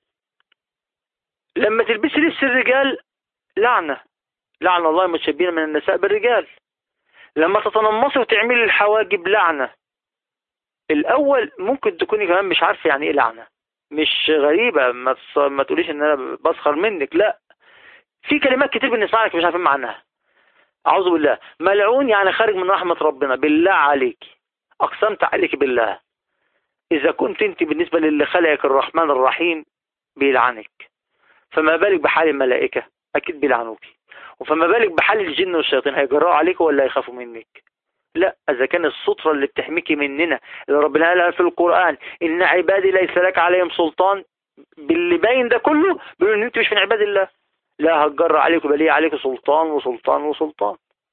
لما تلبسي لبس الرجال لعنة، لعن الله المتشبهين من النساء بالرجال. لما تتنمصي وتعملي الحواجب لعنة. الأول ممكن تكوني كمان مش عارفة يعني ايه لعنة، مش غريبة، ما تقوليش ان انا بسخر منك، لا، في كلمات كتير بنسمعها لك مش عارفين معناها. اعوذ بالله، ملعون يعني خارج من رحمة ربنا. بالله عليك، اقسمت عليك بالله، اذا كنت انت بالنسبة للي خلقك الرحمن الرحيم بيلعنك، فما بالك بحال الملائكة؟ اكيد بيلعنوك. وفما بالك بحال الجن والشياطين؟ هيجرؤوا عليك ولا يخافوا منك؟ لا. اذا كان السترة اللي بتحميكي مننا اللي ربنا قالها في القرآن: ان عبادي ليس لك عليهم سلطان، باللي باين ده كله بيقول ان انت مش من عباد الله، لا هتجر عليك ويبقى ليه عليك سلطان وسلطان وسلطان.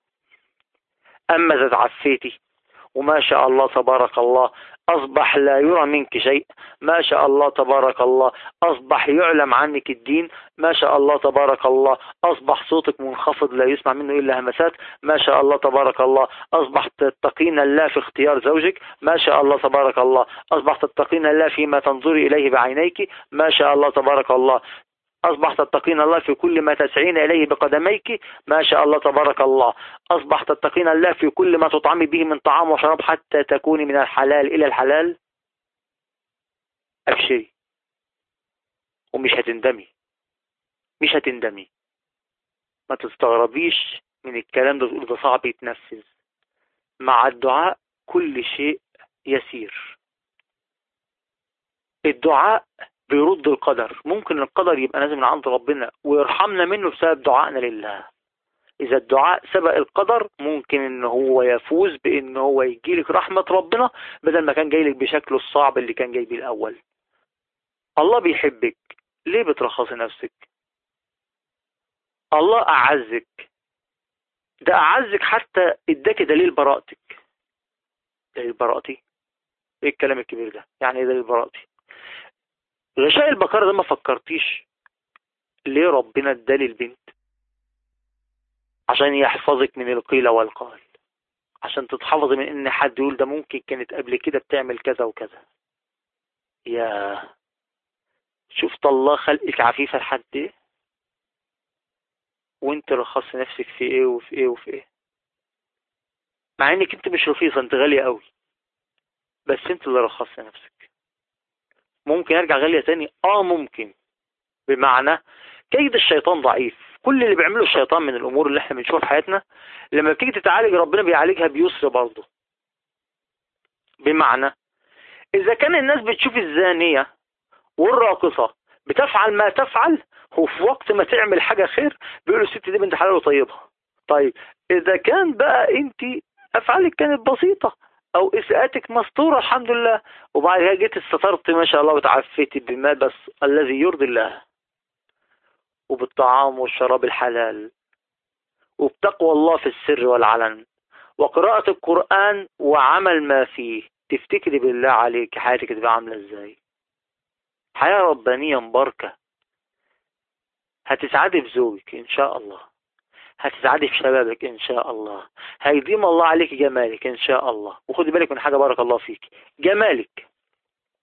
اما اذا تعفيتي وما شاء الله تبارك الله أصبح لا يرى منك شيء، ما شاء الله تبارك الله أصبح يعلم عنك الدين، ما شاء الله تبارك الله أصبح صوتك منخفض لا يسمع منه إلا همسات، ما شاء الله تبارك الله أصبح تتقين الله في اختيار زوجك، ما شاء الله تبارك الله أصبح تتقين الله فيما تنظري إليه بعينيك، ما شاء الله تبارك الله أصبح تتقين الله في كل ما تسعين إليه بقدميك، ما شاء الله تبارك الله أصبح تتقين الله في كل ما تطعمي به من طعام وشراب حتى تكوني من الحلال إلى الحلال. أبشري ومش هتندمي، مش هتندمي. ما تستغربيش من الكلام ده تقول ده صعب يتنفذ. مع الدعاء كل شيء يسير. الدعاء بيرد القدر. ممكن القدر يبقى نازل من عند ربنا ويرحمنا منه بسبب دعائنا لله. إذا الدعاء سبق القدر ممكن إن هو يفوز بإن هو يجيلك رحمة ربنا بدل ما كان جايلك بشكله الصعب اللي كان جاي بيه الأول. الله بيحبك، ليه بترخصي نفسك؟ الله أعزك، ده أعزك حتى اداك دليل براءتك. دليل براءتي؟ إيه الكلام الكبير ده؟ يعني إيه دليل براءتي؟ غشاء البقرة ده ما فكرتيش ليه ربنا ادالي البنت؟ عشان يحفظك من القيل والقال، عشان تتحفظي من ان حد يقول ده ممكن كانت قبل كده بتعمل كذا وكذا. يا شفت الله خلقك عفيفة لحد ايه، وانت رخصت نفسك في ايه وفي ايه وفي ايه، مع انك انت مش رخيصة، انت غالية قوي، بس انت اللي رخصت نفسك. ممكن ارجع غالية تاني؟ ممكن. بمعنى كيد الشيطان ضعيف. كل اللي بيعمله الشيطان من الامور اللي احنا بنشوفها في حياتنا لما بتيجي تتعالج ربنا بيعالجها بيسر برضه. بمعنى اذا كان الناس بتشوف الزانية والراقصة بتفعل ما تفعل، وفي وقت ما تعمل حاجة خير بيقولوا الست دي بنت حلال وطيبها. طيب إذا كان بقى أنت أفعالك كانت بسيطة أو إساءتك مستورة الحمد لله، وبعد كده جيت استطرت ما شاء الله وتعفيتي بما بس الذي يرضي الله، وبالطعام والشراب الحلال، وبتقوى الله في السر والعلن، وقراءة القرآن وعمل ما فيه، تفتكري بالله عليك حياتك تبقى عاملة ازاي؟ حياة ربانية مباركة. هتسعدي في زوجك إن شاء الله، هتسعدي في شبابك إن شاء الله، هيديم الله عليك جمالك إن شاء الله. وخدي بالك من حاجة بارك الله فيك، جمالك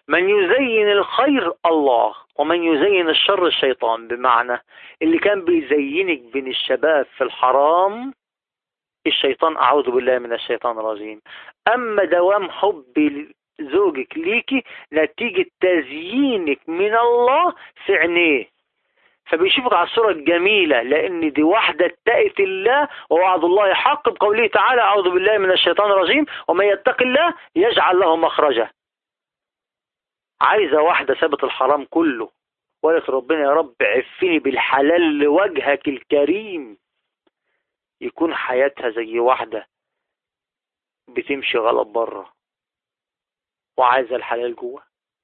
من يزين الخير الله، ومن يزين الشر الشيطان. بمعنى اللي كان بيزينك بين الشباب في الحرام الشيطان، أعوذ بالله من الشيطان الرجيم. أما دوام حب زوجك ليكي نتيجة تزيينك من الله في عينيه، فبيشوفك على الصورة الجميلة، لأن دي واحدة اتقت الله ووعد الله حق بقوله تعالى أعوذ بالله من الشيطان الرجيم ومن يتق الله يجعل له مخرجا. عايزة واحدة سابت الحرام كله وقالت ربنا يا رب عفني بالحلال لوجهك الكريم، يكون حياتها زي واحدة بتمشي غلط بره وعايزة الحلال جوه.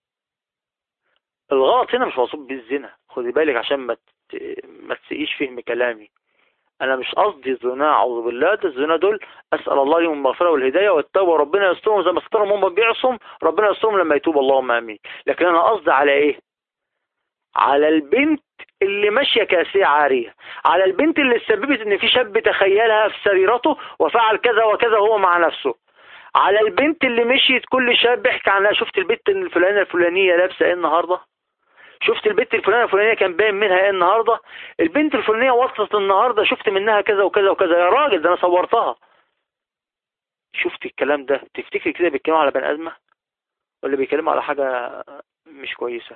الغلط هنا مش مقصود بالزنا، خدي بالك عشان ما تسقيش فهم كلامي. انا مش قصدي الزنا، اعوذ بالله، ده الزنا دول اسال الله لهم المغفره والهدايه والتوبه، وربنا يسترهم زي ما استرهم هم بيعصم، ربنا يسترهم لما يتوب، اللهم امين. لكن انا قصدي على ايه؟ على البنت اللي ماشيه كاسيه عاريه، على البنت اللي سببت ان في شاب تخيلها في سريرته وفعل كذا وكذا هو مع نفسه، على البنت اللي مشيت كل شاب بيحكي عنها، شفت البنت الفلانيه الفلانيه لابسه ايه النهارده، شفت البنت الفلانيه الفلانيه كان باين منها ايه النهارده، البنت الفلانيه وصلت النهارده شفت منها كذا وكذا وكذا، يا راجل ده انا صورتها. شفت الكلام ده؟ تفتكر كده بيتكلموا على بني ادمه ولا بيتكلموا على حاجه مش كويسه؟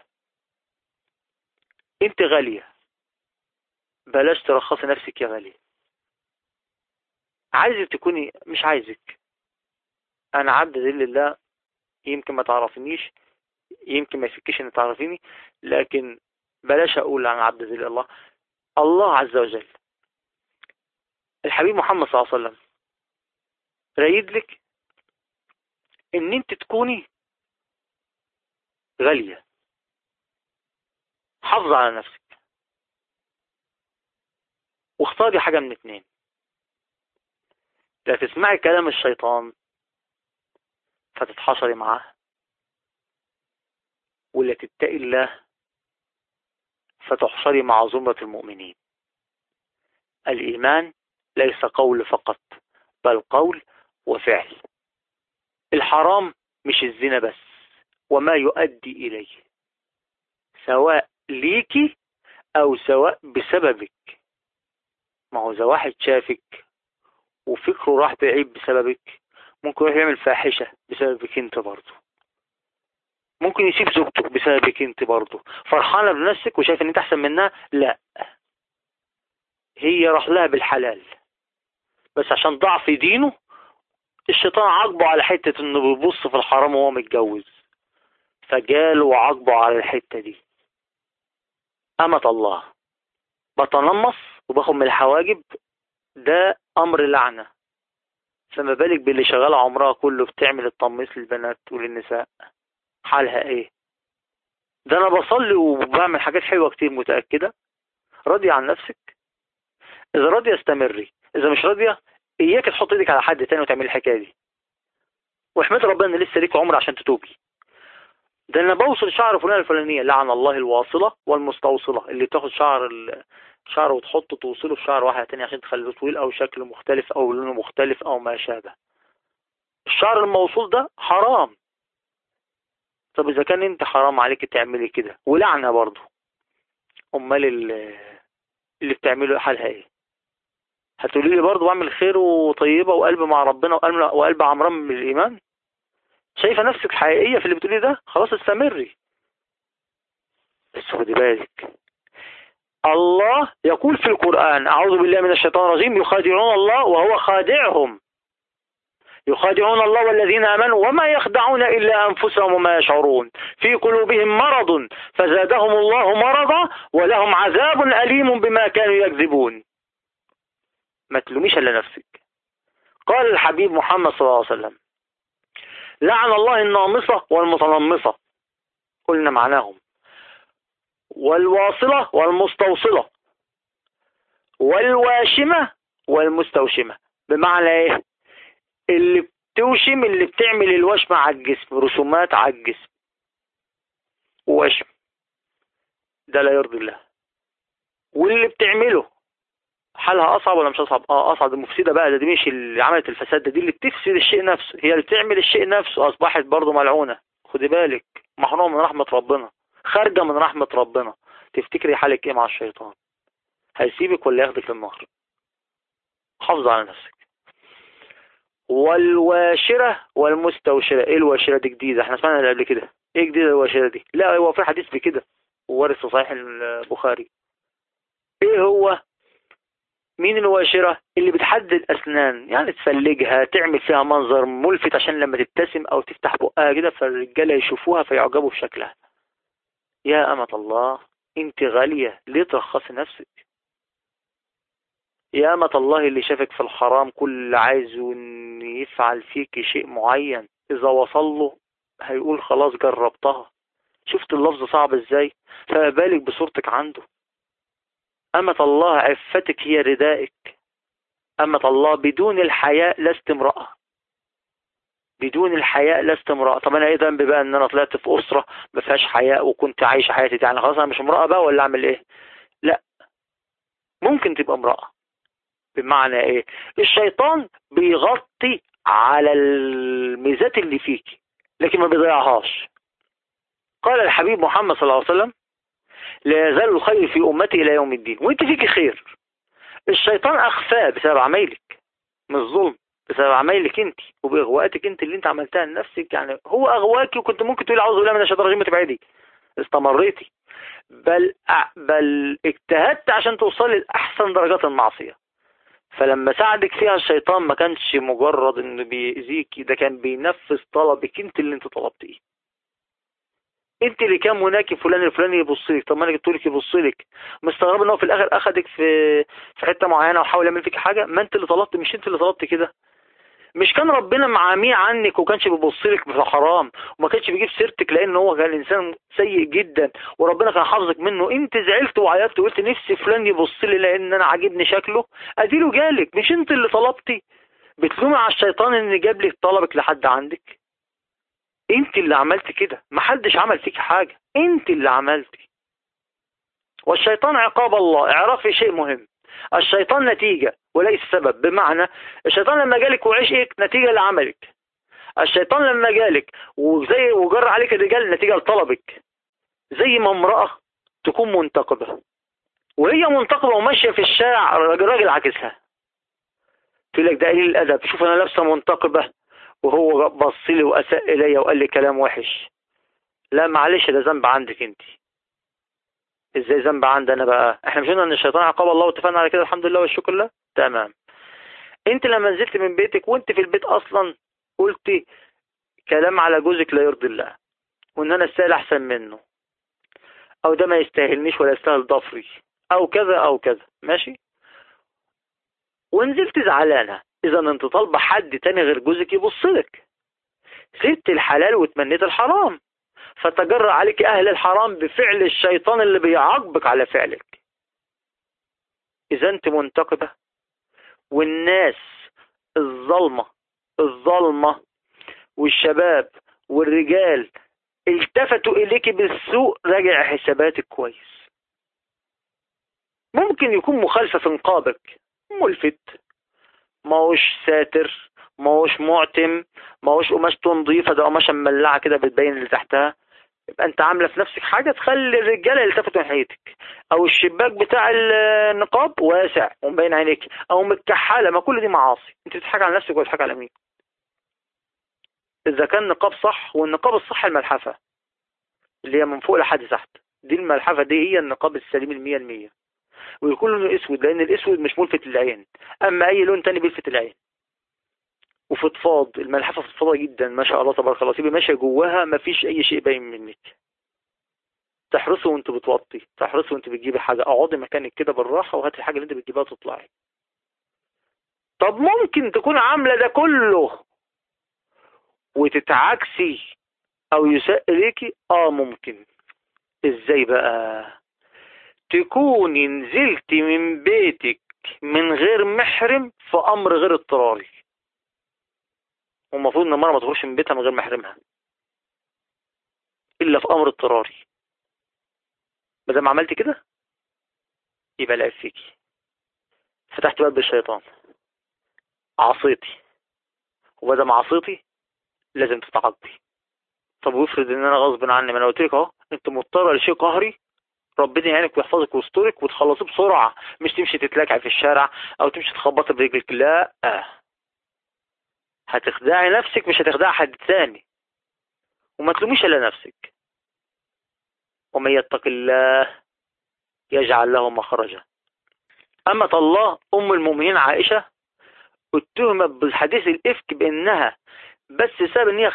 انت غاليه، بلاش ترخصي نفسك يا غاليه. عايزك تكوني، مش عايزك، انا عبد ذل الله، يمكن ما تعرفنيش، يمكن ما يفكش ان تعرفيني، لكن بلاش اقول عن عبد ذل الله. الله عز وجل الحبيب محمد صلى الله عليه وسلم رايد لك ان انت تكوني غالية. حافظ على نفسك، واختاري حاجة من اتنين: لا تسمعي كلام الشيطان فتتحشري معاه، ولا تتقي الله فتحشري مع زمرة المؤمنين. الإيمان ليس قول فقط، بل قول وفعل. الحرام مش الزنا بس وما يؤدي إليه، سواء ليكي أو سواء بسببك. ما هو إذا واحد شافك وفكره راح بعيد بسببك، ممكن يروح يعمل فاحشة بسببك انت برضه، ممكن يسيب زوجته بسببك انت برضه. فرحانة بنفسك وشايف ان انت احسن منها؟ لا، هي راح لها بالحلال، بس عشان ضعف دينه الشيطان عاقبه على حتة انه بيبص في الحرام وهو متجوز، فجاله وعاقبه على الحتة دي. أمة الله بتنمص وباخد من الحواجب، ده امر لعنة، فما بالك باللي شغالة عمرها كله بتعمل التمييز للبنات وللنساء، حالها ايه؟ ده انا بصلي وبعمل حاجات حلوة كتير متأكدة. راضية عن نفسك؟ اذا راضية استمري، اذا مش راضية اياك تحط ايدك على حد تاني وتعمل الحكاية دي، واحمد ربنا ان لسه ليك عمر عشان تتوبي. ده انا بوصل شعر فلان الفلانية، لعن الله الواصلة والمستوصلة، اللي تاخد شعر وتحطه توصله في شعر واحد تاني عشان تخليه طويل او شكله مختلف او لونه مختلف او ما شابه. الشعر الموصول ده حرام. طب اذا كان انت حرام عليك تعملي كده ولعنة برضه، امال اللي بتعمله حالها ايه؟ هتقولي لي برضه بعمل خير وطيبة وقلب مع ربنا وقلب عمران من الايمان؟ شايفة نفسك حقيقية في اللي بتقوليه ده؟ خلاص استمري، بس خدي بالك. الله يقول في القرآن أعوذ بالله من الشيطان الرجيم: يخادعون الله وهو خادعهم، يخادعون الله والذين آمنوا وما يخدعون إلا أنفسهم وما يشعرون، في قلوبهم مرض فزادهم الله مرضا ولهم عذاب أليم بما كانوا يكذبون. ما تلوميش إلا نفسك. قال الحبيب محمد صلى الله عليه وسلم: لعن الله النامصة والمتنمصة، قلنا معناهم، والواصلة والمستوصلة، والواشمة والمستوشمة. بمعنى ايه؟ اللي بتوشم، اللي بتعمل الوشمة على الجسم، رسومات على الجسم ووشم، ده لا يرضي الله. واللي بتعمله حالها اصعب ولا مش اصعب؟ اصعب، المفسدة بقى، ده دي مش اللي عملت الفساد، دي اللي بتفسد الشيء نفسه، هي اللي بتعمل الشيء نفسه، اصبحت برضه ملعونة. خدي بالك، محرومة من رحمة ربنا، خارجة من رحمة ربنا، تفتكري حالك ايه مع الشيطان؟ هيسيبك ولا ياخدك للنار؟ حافظ على نفسك. والواشرة والمستوشرة. ايه الواشرة دي؟ جديدة، احنا سمعنا اللي قبل كده. ايه جديدة الواشرة دي؟ لا، هو في حديث بكده ووارث صحيح البخاري. ايه هو؟ مين الواشرة؟ اللي بتحدد أسنان، يعني تفلجها، تعمل فيها منظر ملفت عشان لما تبتسم أو تفتح بقها كده فالرجالة يشوفوها فيعجبوا بشكلها. يا أمة الله، انت غالية، ليه ترخصي نفسك؟ يا أمة الله، اللي شافك في الحرام كل عايزه ان يفعل فيك شيء معين، إذا وصل له هيقول خلاص جربتها. شفت اللفظ صعب ازاي؟ فما بالك بصورتك عنده. أمة الله، عفتك هي ردائك. أمة الله، بدون الحياء لست امرأة. بدون الحياء لست امرأة. طب أنا إيه ذنبي بقى إن أنا طلعت في أسرة ما فيهاش حياء وكنت عايشة حياتي دي؟ يعني خلاص أنا مش امرأة بقى ولا أعمل إيه؟ لا، ممكن تبقى امرأة. بمعنى إيه؟ الشيطان بيغطي على الميزات اللي فيك لكن ما بيضيعهاش. قال الحبيب محمد صلى الله عليه وسلم: لا يزال الخير في أمتي إلى يوم الدين. وأنت فيك خير، الشيطان أخفاه بسبب عمايلك، مش ظلم، بسبب عمايلك انت وباغوائك انت اللي انت عملتها لنفسك. يعني هو اغواكي وكنت ممكن تقولي اعوذ بالله من الشيطان الرجيم وتبعدي، استمريتي، بل اجتهدت عشان توصلي لاحسن درجات المعصيه. فلما ساعدك فيها الشيطان ما كانش مجرد انه بيأذيكي، ده كان بينفذ طلبك انت اللي انت طلبتيه. انت اللي كان مناكي فلان الفلاني يبص لك، طب ما انا جبت لك يبص لك، مستغرب ان هو في الاخر اخدك في حته معينه وحاول يعمل فيك حاجه. ما انت اللي طلبت، مش انت اللي طلبت كده. مش كان ربنا معاميه عنك وكانش بيبص لك بحرام وما كانش بيجيب سيرتك لان هو كان انسان سيء جدا وربنا كان حافظك منه؟ انت زعلت وعيطت وقلت نفسي فلان يبص لي لان انا عاجبني شكله، اديله جالك، مش انت اللي طلبتي. بتلومي على الشيطان ان جاب لك طلبك لحد عندك؟ انت اللي عملت كده، محدش عمل فيك حاجه، انت اللي عملتي. والشيطان عقاب الله. اعرفي شيء مهم، الشيطان نتيجة وليس سبب. بمعنى الشيطان لما جالك وعشقك نتيجة لعملك، الشيطان لما جالك وزي وجر عليك الرجال نتيجة لطلبك. زي ما امرأة تكون منتقبة وهي منتقبة وماشية في الشارع راجل عاكسها، تقول لك ده قليل الأدب، شوف أنا لابسة منتقبة وهو بص لي وأساء إلي وقال لي كلام وحش. لا معلش، ده ذنب عندك انت. ازاي ذنب عندي انا بقى؟ احنا مش قلنا ان الشيطان عقاب الله واتفقنا على كده؟ الحمد لله والشكر لله. تمام. انت لما نزلت من بيتك وانت في البيت اصلا قلت كلام على جوزك لا يرضي الله، وان انا استاهل احسن منه، او ده ما يستاهلنيش ولا يستاهل ضفري، او كذا او كذا، ماشي، ونزلت زعلانه، اذا انت طالبه حد تاني غير جوزك يبص لك، سبت الحلال وتمنيت الحرام، فتجرأ عليك اهل الحرام بفعل الشيطان اللي بيعاقبك على فعلك. اذا انت منتقبه والناس الظلمه والشباب والرجال التفتوا إليك بالسوء، راجع حساباتك كويس. ممكن يكون مخالفة في نقابك، ملفت، ما هوش ساتر، ما هوش معتم، ما هوش قماشته نظيفة، ده قماشة مملعة كده بتبين اللي تحتها، يبقى انت عاملة في نفسك حاجة تخلي الرجالة يلتفتوا ناحيتك. او الشباك بتاع النقاب واسع ومبين عينيك، او متكحلة، ما كل دي معاصي، انت بتضحك على نفسك وتضحك على مين؟ اذا كان نقاب صح، والنقاب الصح الملحفة اللي هي من فوق لحد تحت، دي الملحفة دي هي النقاب السليم 100%. ويكون لونه اسود لان الاسود مش ملفت للعين، اما اي لون تاني بيلفت العين. وفضفاض، الملحفة فضفاضة جدا ما شاء الله تبارك الله، تبقى ماشية جواها ما فيش اي شيء باين منك. تحرصي وانت بتوطي، تحرصي وانت بتجيبي حاجة، اقعدي مكانك كده بالراحة وهاتي الحاجة اللي انت بتجيبها وتطلعي. طب ممكن تكون عاملة ده كله وتتعكسي او يساء اليكي؟ ممكن. ازاي بقى؟ تكوني نزلتي من بيتك من غير محرم في امر غير اضطراري، والمفروض ان المرأة ما تخرجش من بيتها من غير محرمها الا في امر اضطراري. ما دام عملتي كده يبقى العيب فيكي، فتحت باب الشيطان، عصيتي، وبدل ما عصيتي لازم تتعاقبي. طب وافرض ان انا غصب عني، ما انا قلت لك اهو انت مضطره لشيء قهري، ربنا يعينك ويحفظك ويسترك وتخلصيه بسرعه، مش تمشي تتلاكع في الشارع او تمشي تخبط برجلك، لا، هتخدعي نفسك مش هتخدعي حد ثاني. وما تلوميش الا نفسك. ومن يتق الله يجعل له مخرجا. أمة الله أم المؤمنين عائشة اتهمت بالحديث الإفك بأنها بس سبب ان هي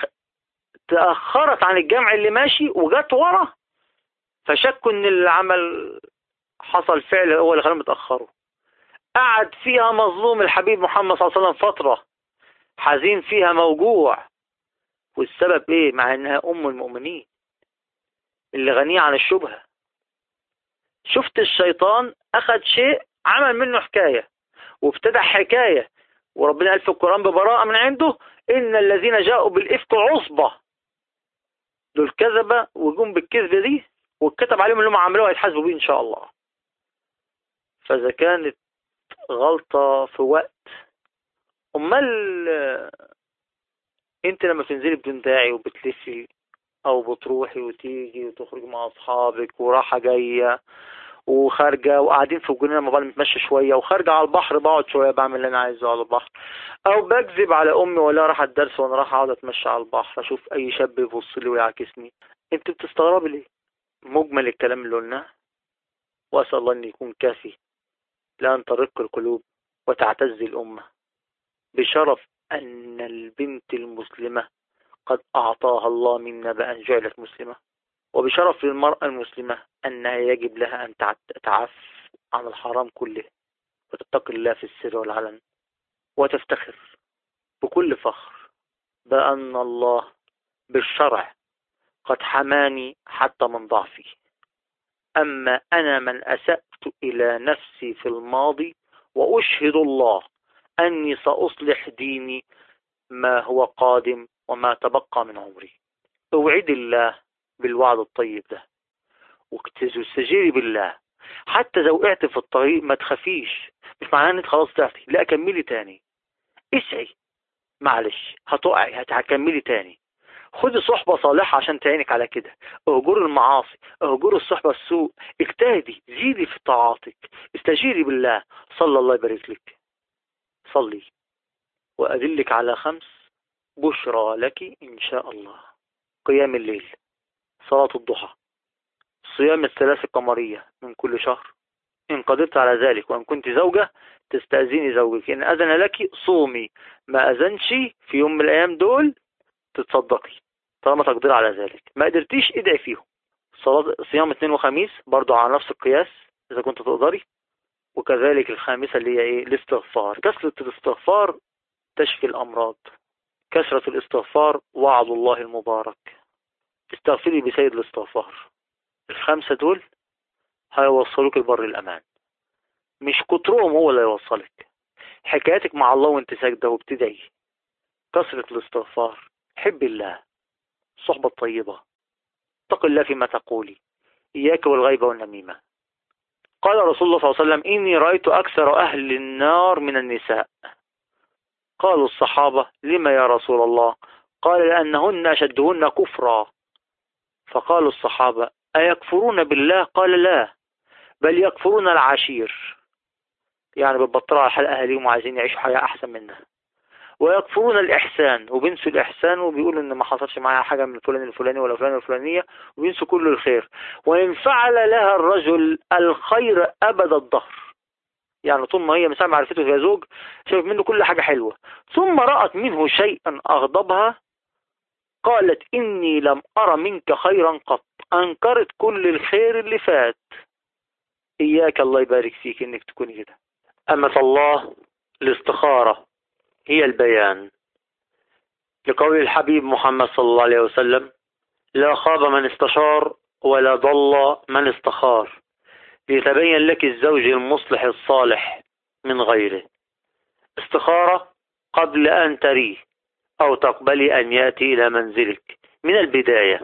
تأخرت عن الجمع اللي ماشي وجت ورا، فشكوا ان العمل حصل فعل هو اللي خلاهم يتأخروا. قعد فيها مظلوم الحبيب محمد صلى الله عليه وسلم فترة حزين فيها موجوع، والسبب ايه؟ مع انها ام المؤمنين اللي غنية عن الشبهة. شفت الشيطان اخذ شيء عمل منه حكاية وابتدع حكاية، وربنا قال في القرآن ببراءة من عنده ان الذين جاءوا بالإفك عصبة، دول كذبة وجم بالكذبة دي واتكتب عليهم اللي هم عملوها هيتحاسبوا بيه ان شاء الله. فاذا كانت غلطة في وقت، امال انت لما تنزلي بدون داعي وبتلفي او بتروحي وتيجي وتخرجي مع اصحابك وراحة جاية وخارجة وقاعدين في الجنينة مع بعض نتمشى شوية، وخارجة على البحر بقعد شوية بعمل اللي انا عايزه على البحر، او بكذب على امي ولا راح الدرس وانا راح اقعد اتمشى على البحر اشوف اي شاب يبص لي ويعاكسني، انت بتستغربي ليه؟ مجمل الكلام اللي قلناه، واسال الله ان يكون كافي لأن ترق القلوب وتعتز الأمة بشرف أن البنت المسلمة قد أعطاها الله منا بأن جعلت مسلمة، وبشرف للمرأة المسلمة أنها يجب لها أن تعف عن الحرام كله وتتقي الله في السر والعلن، وتفتخر بكل فخر بأن الله بالشرع قد حماني حتى من ضعفي. أما أنا من أسأت إلى نفسي في الماضي وأشهد الله أني سأصلح ديني ما هو قادم وما تبقى من عمري. اوعد الله بالوعد الطيب ده واستجيري بالله، حتى لو وقعت في الطريق ما تخافيش، مش معناه انك خلاص ضعتي، لا كملي تاني، اسعي، معلش هتقعي هتكملي تاني، خدي صحبة صالحة عشان تعينك على كده، اهجر المعاصي، اهجر الصحبة السوء، اجتهدي، زيدي في طاعاتك، استجيري بالله، صلى الله يبارك لك. صلي وأدلك على 5 بشرى لك إن شاء الله: قيام الليل، صلاة الضحى، صيام الثلاث القمرية من كل شهر إن قدرت على ذلك، وإن كنت زوجة تستأذيني زوجك إن أذن لك صومي، ما أذنش في يوم من الأيام دول تتصدقي طالما تقدر على ذلك، ما قدرتيش ادعي فيهم. صيام اثنين وخميس برضو على نفس القياس إذا كنت تقدري، وكذلك الخامسة اللي هي إيه؟ الاستغفار. كثرة الاستغفار تشفي الأمراض، كثرة الاستغفار وعد الله المبارك. استغفري بسيد الاستغفار. 5 دول هيوصلوك البر الأمان، مش كترهم هو اللي يوصلك، حكاياتك مع الله وانت ساجدة وبتدعي، كثرة الاستغفار، حب الله، الصحبة الطيبة، اتق الله فيما تقولي، إياك والغيبة والنميمة. قال رسول الله صلى الله عليه وسلم: إني رأيت أكثر أهل النار من النساء. قالوا الصحابة: لما يا رسول الله؟ قال: لأنهن أشدهن كفرا. فقالوا الصحابة: أيكفرون بالله؟ قال: لا، بل يكفرون العشير، يعني بتبطلوا على حال أهاليهم وعايزين يعيشوا حياة أحسن منها، ويكفرون الإحسان وبينسوا الإحسان وبيقولوا إن ما حصلش معاها حاجة من فلان الفلاني ولا فلان الفلانية، وبينسوا كل الخير. وإن فعل لها الرجل الخير أبد الدهر، يعني طول ما هي مساء معرفته يا زوج شايف منه كل حاجة حلوة، ثم رأت منه شيئا أغضبها قالت: إني لم أرى منك خيرا قط، أنكرت كل الخير اللي فات. إياك الله يبارك فيك إنك تكوني كده. أمة الله، الاستخارة هي البيان، لقول الحبيب محمد صلى الله عليه وسلم: لا خاب من استشار ولا ضل من استخار، ليتبين لك الزوج المصلح الصالح من غيره. استخارة قبل أن تريه أو تقبلي أن يأتي إلى منزلك من البداية،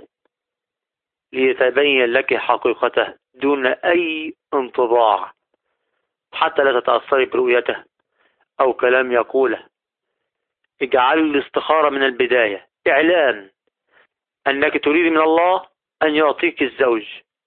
ليتبين لك حقيقته دون أي انطباع، حتى لا تتأثري برؤيته أو كلام يقوله. اجعل الاستخارة من البداية إعلان أنك تريد من الله أن يعطيك الزوج،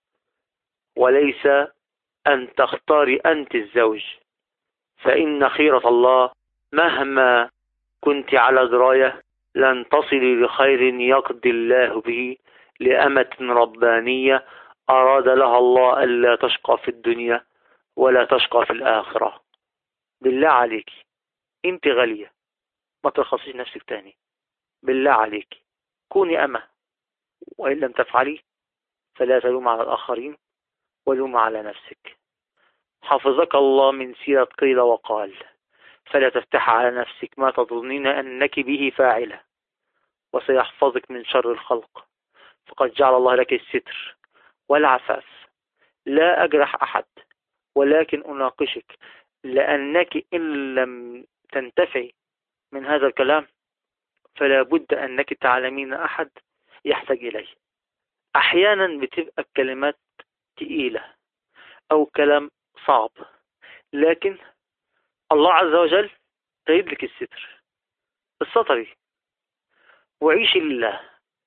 وليس أن تختاري أنت الزوج. فإن خيرة الله مهما كنت على دراية لن تصلي لخير يقضي الله به لأمة ربانية أراد لها الله ألا تشقى في الدنيا ولا تشقى في الآخرة. بالله عليك انت غالية، ما ترخصيش نفسك تاني. بالله عليك كوني أمة، وإن لم تفعلي فلا تلوم على الآخرين ولوم على نفسك. حفظك الله من سيرة قيل وقال، فلا تفتح على نفسك ما تظنين أنك به فاعلة، وسيحفظك من شر الخلق، فقد جعل الله لك الستر والعفاف. لا أجرح أحد ولكن أناقشك، لأنك إن لم تنتفعي من هذا الكلام فلا بد أنك تعلمين أحد يحتاج إليه. أحيانا بتبقى الكلمات تقيلة أو كلام صعب، لكن الله عز وجل رايد لك الستر. السطري وعيشي لله.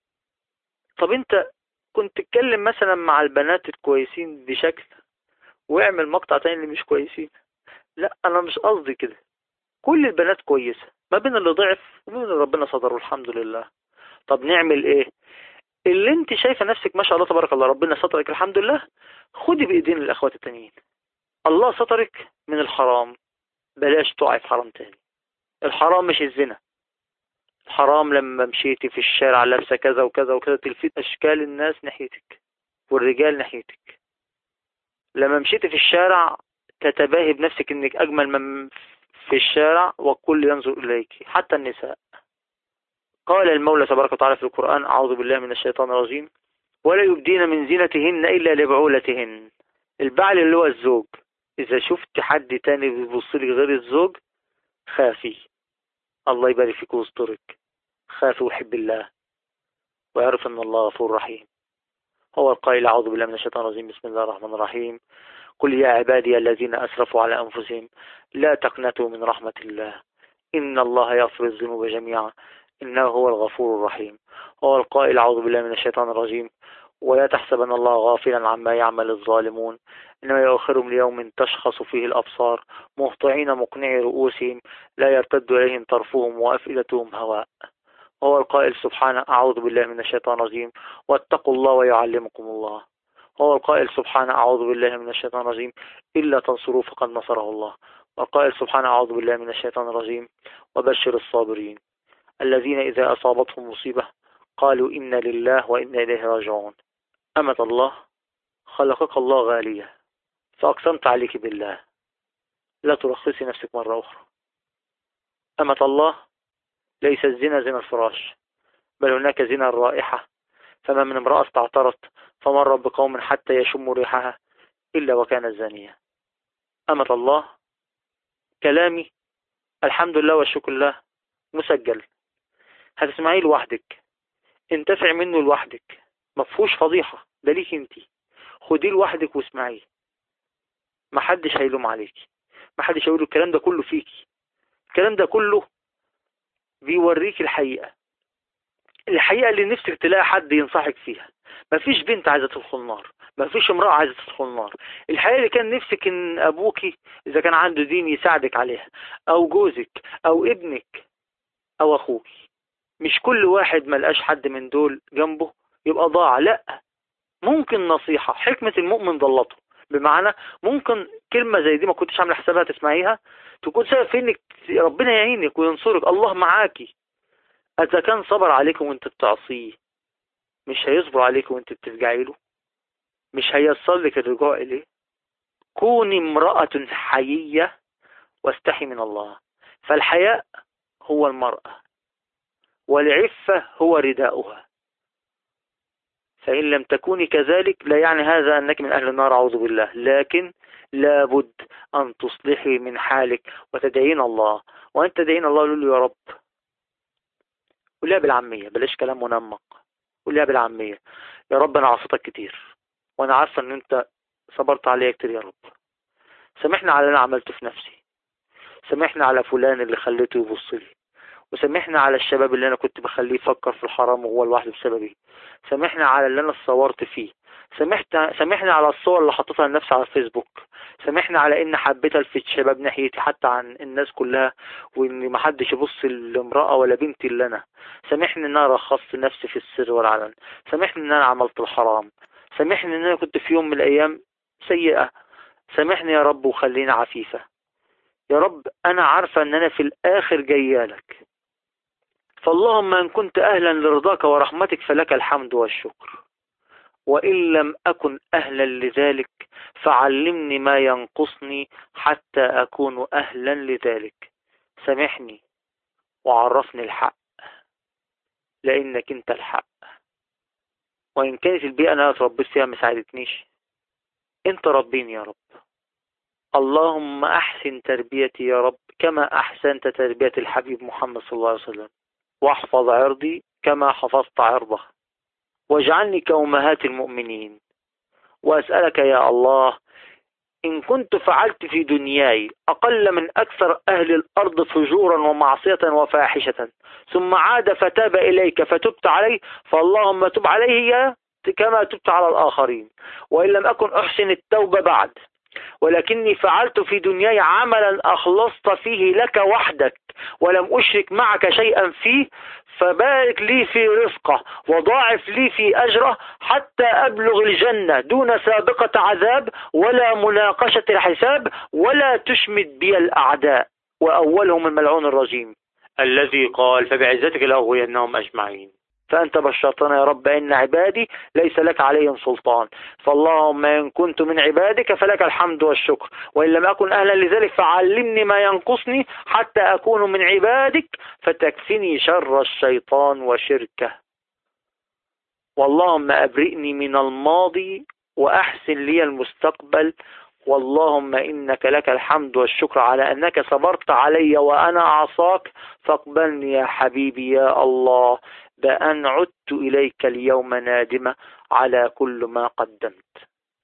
طب انت كنت تتكلم مثلا مع البنات الكويسين بشكل، واعمل مقطع تاني اللي مش كويسين. لا انا مش قصدي كده، كل البنات كويسة، ما بين اللي ضعف وما بين اللي ربنا صدره الحمد لله. طب نعمل ايه؟ اللي انت شايفة نفسك ما شاء الله تبارك الله ربنا سترك الحمد لله، خدي بايدين الاخوات التانيين. الله سترك من الحرام، بلاش تقعي في حرام تاني. الحرام مش الزنا. الحرام لما مشيتي في الشارع لابسه كذا وكذا وكذا تلفت اشكال الناس ناحيتك والرجال ناحيتك. لما مشيتي في الشارع تتباهي بنفسك انك اجمل من في الشارع والكل ينظر اليك حتى النساء. قال المولى تبارك وتعالى في القرآن: أعوذ بالله من الشيطان الرجيم: ولا يبدين من زينتهن إلا لبعولتهن. البعل اللي هو الزوج. إذا شفت حد تاني بيبص لك غير الزوج خافي، الله يبارك فيك ويسترك. خافي وحب الله ويعرف أن الله غفور رحيم. هو القائل: أعوذ بالله من الشيطان الرجيم، بسم الله الرحمن الرحيم: قل يا عبادي الذين أسرفوا على أنفسهم لا تقنطوا من رحمة الله إن الله يغفر الذنوب جميعا إنه هو الغفور الرحيم. هو القائل: أعوذ بالله من الشيطان الرجيم: ولا تحسبن الله غافلا عما يعمل الظالمون إنما يؤخرهم ليوم تشخص فيه الأبصار مهطعين مقنعي رؤوسهم لا يرتد إليهم طرفهم وأفئدتهم هواء. هو القائل سبحانه: أعوذ بالله من الشيطان الرجيم: واتقوا الله ويعلمكم الله. هو القائل سبحانه: أعوذ بالله من الشيطان الرجيم: إلا تنصروه فقد نصره الله. والقائل سبحانه: أعوذ بالله من الشيطان الرجيم: وبشر الصابرين الذين إذا أصابتهم مصيبة قالوا إنا لله وإنا إليه راجعون. أمة الله، خلقك الله غالية، فأقسمت عليك بالله لا ترخصي نفسك مرة أخرى. أمة الله، ليس الزنا زنا الفراش، بل هناك زنا الرائحة. فما من امرأة استعطرت فمر بقوم حتى يشموا ريحها إلا وكانت زانية. أمة الله، كلامي الحمد لله والشكر لله مسجل، هتسمعيه لوحدك، انتفع منه لوحدك، مفهوش فضيحة، ده ليك انتي، خديه لوحدك واسمعيه. محدش هيلوم عليك، محدش هيقول الكلام ده كله فيكي. الكلام ده كله بيوريك الحقيقة، الحقيقة اللي نفسك تلاقي حد ينصحك فيها. مفيش بنت عايزة تدخل نار، مفيش امرأة عايزة تدخل نار. الحقيقة اللي كان نفسك ان ابوكي اذا كان عنده دين يساعدك عليها، او جوزك او ابنك او اخوك. مش كل واحد ملقاش حد من دول جنبه يبقى ضاع، لا. ممكن نصيحة، حكمة المؤمن ضلته، بمعنى ممكن كلمة زي دي ما كنتش عامل حسابها تسمعيها تكون سبب في انك ربنا يعينك وينصرك. الله معاكي. اذا كان صبر عليك وانت بتعصيه، مش هيصبر عليك وانت بترجعي له؟ مش هيصل لك الرجوع اليه؟ كوني امرأة حيية واستحي من الله. فالحياء هو المرأة، والعفة هو رداؤها. فإن لم تكوني كذلك لا يعني هذا أنك من أهل النار، أعوذ بالله، لكن لابد أن تصلحي من حالك وتدعين الله. وأنت تدعين الله قول له: يا رب. قولها بالعامية، بلاش كلام منمق، قولها بالعامية: يا رب أنا عصيتك كتير، وأنا عارفة أن أنت صبرت عليا كتير، يا رب سامحني على اللي أنا عملته في نفسي، سامحني على فلان اللي خليته يبص لي، وسامحني على الشباب اللي أنا كنت بخليه يفكر في الحرام وهو لوحده بسببي. سامحني على اللي أنا اتصورت فيه. سامحني على الصور اللي حطيتها لنفسي على الفيسبوك. سامحني على إن حبيت ألفت شباب ناحيتي حتى عن الناس كلها، وإن محدش يبص لامرأة ولا بنتي إلا أنا. سامحني إن أنا رخصت نفسي في السر والعلن. سامحني إن أنا عملت الحرام. سامحني إن أنا كنت في يوم من الأيام سيئة. سامحني يا رب وخليني عفيفة. يا رب أنا عارفة أن أنا في الآخر جايالك، فاللهم إن كنت أهلا لرضاك ورحمتك فلك الحمد والشكر، وإن لم أكن أهلا لذلك فعلمني ما ينقصني حتى أكون أهلا لذلك. سامحني وعرفني الحق، لأنك أنت الحق. وإن كانت البيئة أنا اتربيت فيها ما ساعدتنيش، أنت ربيني يا رب. اللهم أحسن تربيتي يا رب كما أحسنت تربية الحبيب محمد صلى الله عليه وسلم، واحفظ عرضي كما حفظت عرضه، واجعلني كأمهات المؤمنين. وأسألك يا الله إن كنت فعلت في دنياي أقل من أكثر أهل الأرض فجورا ومعصية وفاحشة ثم عاد فتاب إليك فتبت عليه، فاللهم تب عليه كما تبت على الآخرين. وإن لم أكن أحسن التوبة بعد، ولكني فعلت في دنياي عملا أخلصت فيه لك وحدك ولم أشرك معك شيئا فيه، فبارك لي في رزقه وضاعف لي في أجره حتى أبلغ الجنة دون سابقة عذاب ولا مناقشة الحساب، ولا تشمت بي الأعداء، وأولهم الملعون الرجيم الذي قال فبعزتك لأغوينهم أجمعين. فأنت بشرتنا يا رب إن عبادي ليس لك عليهم سلطان، فاللهم إن كنت من عبادك فلك الحمد والشكر، وإن لم أكن أهلا لذلك فعلمني ما ينقصني حتى أكون من عبادك فتكفني شر الشيطان وشركه. واللهم أبرئني من الماضي وأحسن لي المستقبل، واللهم إنك لك الحمد والشكر على أنك صبرت علي وأنا أعصاك، فاقبلني يا حبيبي يا الله بأن عدت إليك اليوم نادمة على كل ما قدمت.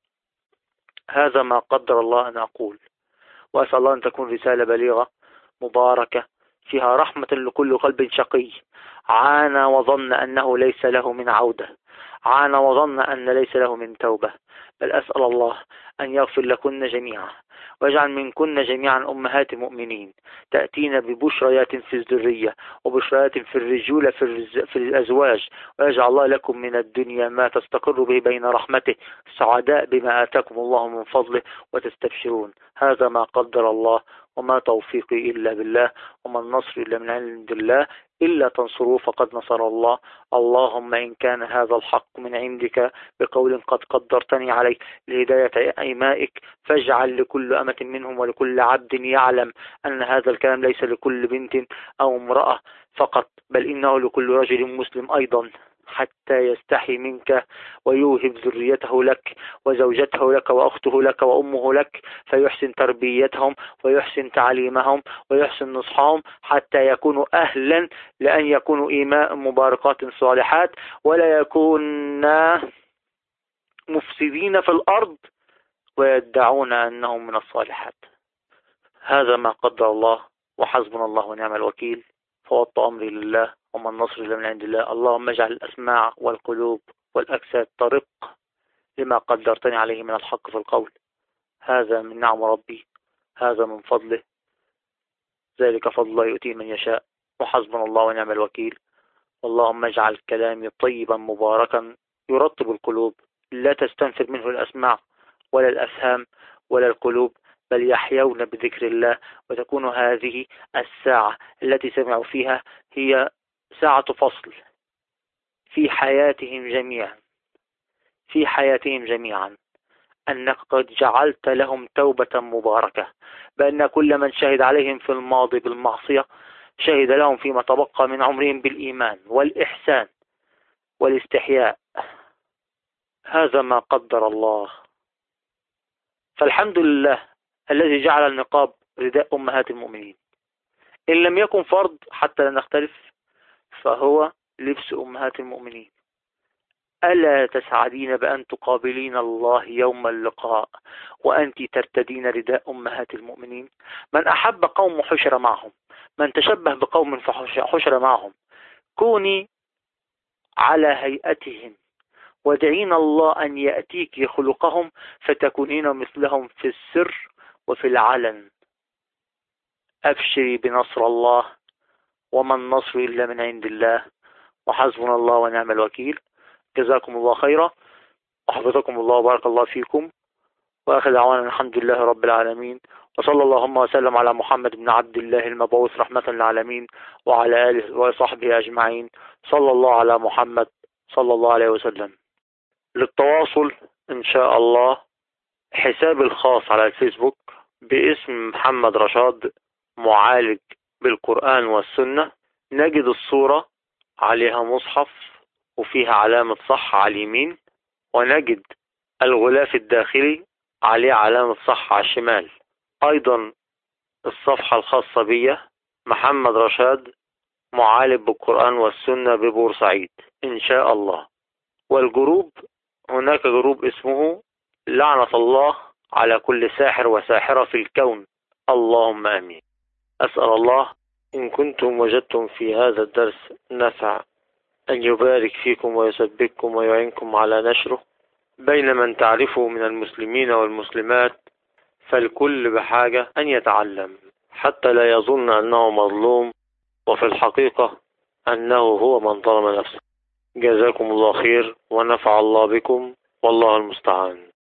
هذا ما قدر الله أن أقول، وأسأل الله أن تكون رسالة بليغة مباركة فيها رحمة لكل قلب شقي عانى وظن أنه ليس له من عودة، عانى وظن أن ليس له من توبة. بل أسأل الله أن يغفر لكن جميعا، واجعل منكن جميعا أمهات مؤمنين تأتين ببشريات في الذرية وبشريات في الرجولة في الأزواج، ويجعل الله لكم من الدنيا ما تستقر به بين رحمته، سعداء بما آتاكم الله من فضله وتستبشرون. هذا ما قدر الله، وما توفيقي إلا بالله، وما النصر إلا من عند الله، إلا تنصروه فقد نصر الله. اللهم إن كان هذا الحق من عندك بقول قد قدرتني عليه لهداية أئمائك، فاجعل لكل أمة منهم ولكل عبد يعلم أن هذا الكلام ليس لكل بنت أو امرأة فقط، بل إنه لكل رجل مسلم أيضا، حتى يستحي منك ويوهب ذريته لك وزوجته لك وأخته لك وأمه لك، فيحسن تربيتهم ويحسن تعليمهم ويحسن نصحهم حتى يكونوا أهلا لأن يكونوا إيماء مباركات صالحات، ولا يكون مفسدين في الأرض ويدعون أنهم من الصالحات. هذا ما قدر الله، وحسبنا الله ونعم الوكيل، فوضت أمري لله، وما النصر إلا من عند الله. اللهم اجعل الأسماع والقلوب والأجساد طرق لما قدرتني عليه من الحق في القول. هذا من نعم ربي، هذا من فضله، ذلك فضل الله يؤتيه من يشاء، وحسبنا الله ونعم الوكيل. اللهم اجعل كلامي طيبا مباركا يرطب القلوب، لا تستنفر منه الأسماع ولا الأفهام ولا القلوب، بل يحيون بذكر الله، وتكون هذه الساعة التي سمعوا فيها هي ساعة فصل في حياتهم جميعا، في حياتهم جميعا، أنك قد جعلت لهم توبة مباركة، بأن كل من شهد عليهم في الماضي بالمعصية شهد لهم فيما تبقى من عمرهم بالإيمان والإحسان والاستحياء. هذا ما قدر الله. فالحمد لله الذي جعل النقاب رداء أمهات المؤمنين، إن لم يكن فرض حتى لا نختلف فهو لبس أمهات المؤمنين. ألا تسعدين بأن تقابلين الله يوم اللقاء وأنت ترتدين رداء أمهات المؤمنين؟ من أحب قوم حشر معهم، من تشبه بقوم فحشر معهم. كوني على هيئتهم وادعين الله أن يأتيك خلقهم فتكونين مثلهم في السر وفي العلن. أبشري بنصر الله، وما النصر إلا من عند الله، وحسبنا الله ونعم الوكيل. جزاكم الله خيرا، وحفظكم الله وبارك الله فيكم، وآخر دعوانا الحمد لله رب العالمين، وصلى اللهم وسلم على محمد بن عبد الله المبعوث رحمة للعالمين وعلى آله وصحبه أجمعين. صلى الله على محمد صلى الله عليه وسلم. للتواصل إن شاء الله حسابي الخاص على الفيسبوك باسم محمد رشاد، معالج بالقرآن والسنة. نجد الصورة عليها مصحف وفيها علامة صح على اليمين، ونجد الغلاف الداخلي عليه علامة صح على الشمال. أيضا الصفحة الخاصة بي محمد رشاد، معالج بالقرآن والسنة ببورسعيد إن شاء الله. والجروب هناك جروب اسمه لعنة الله على كل ساحر وساحرة في الكون، اللهم آمين. أسأل الله إن كنتم وجدتم في هذا الدرس نفع أن يبارك فيكم ويثبتكم ويعينكم على نشره بين من تعرفه من المسلمين والمسلمات، فالكل بحاجة أن يتعلم حتى لا يظن أنه مظلوم وفي الحقيقة أنه هو من ظلم نفسه. جزاكم الله خير ونفع الله بكم، والله المستعان.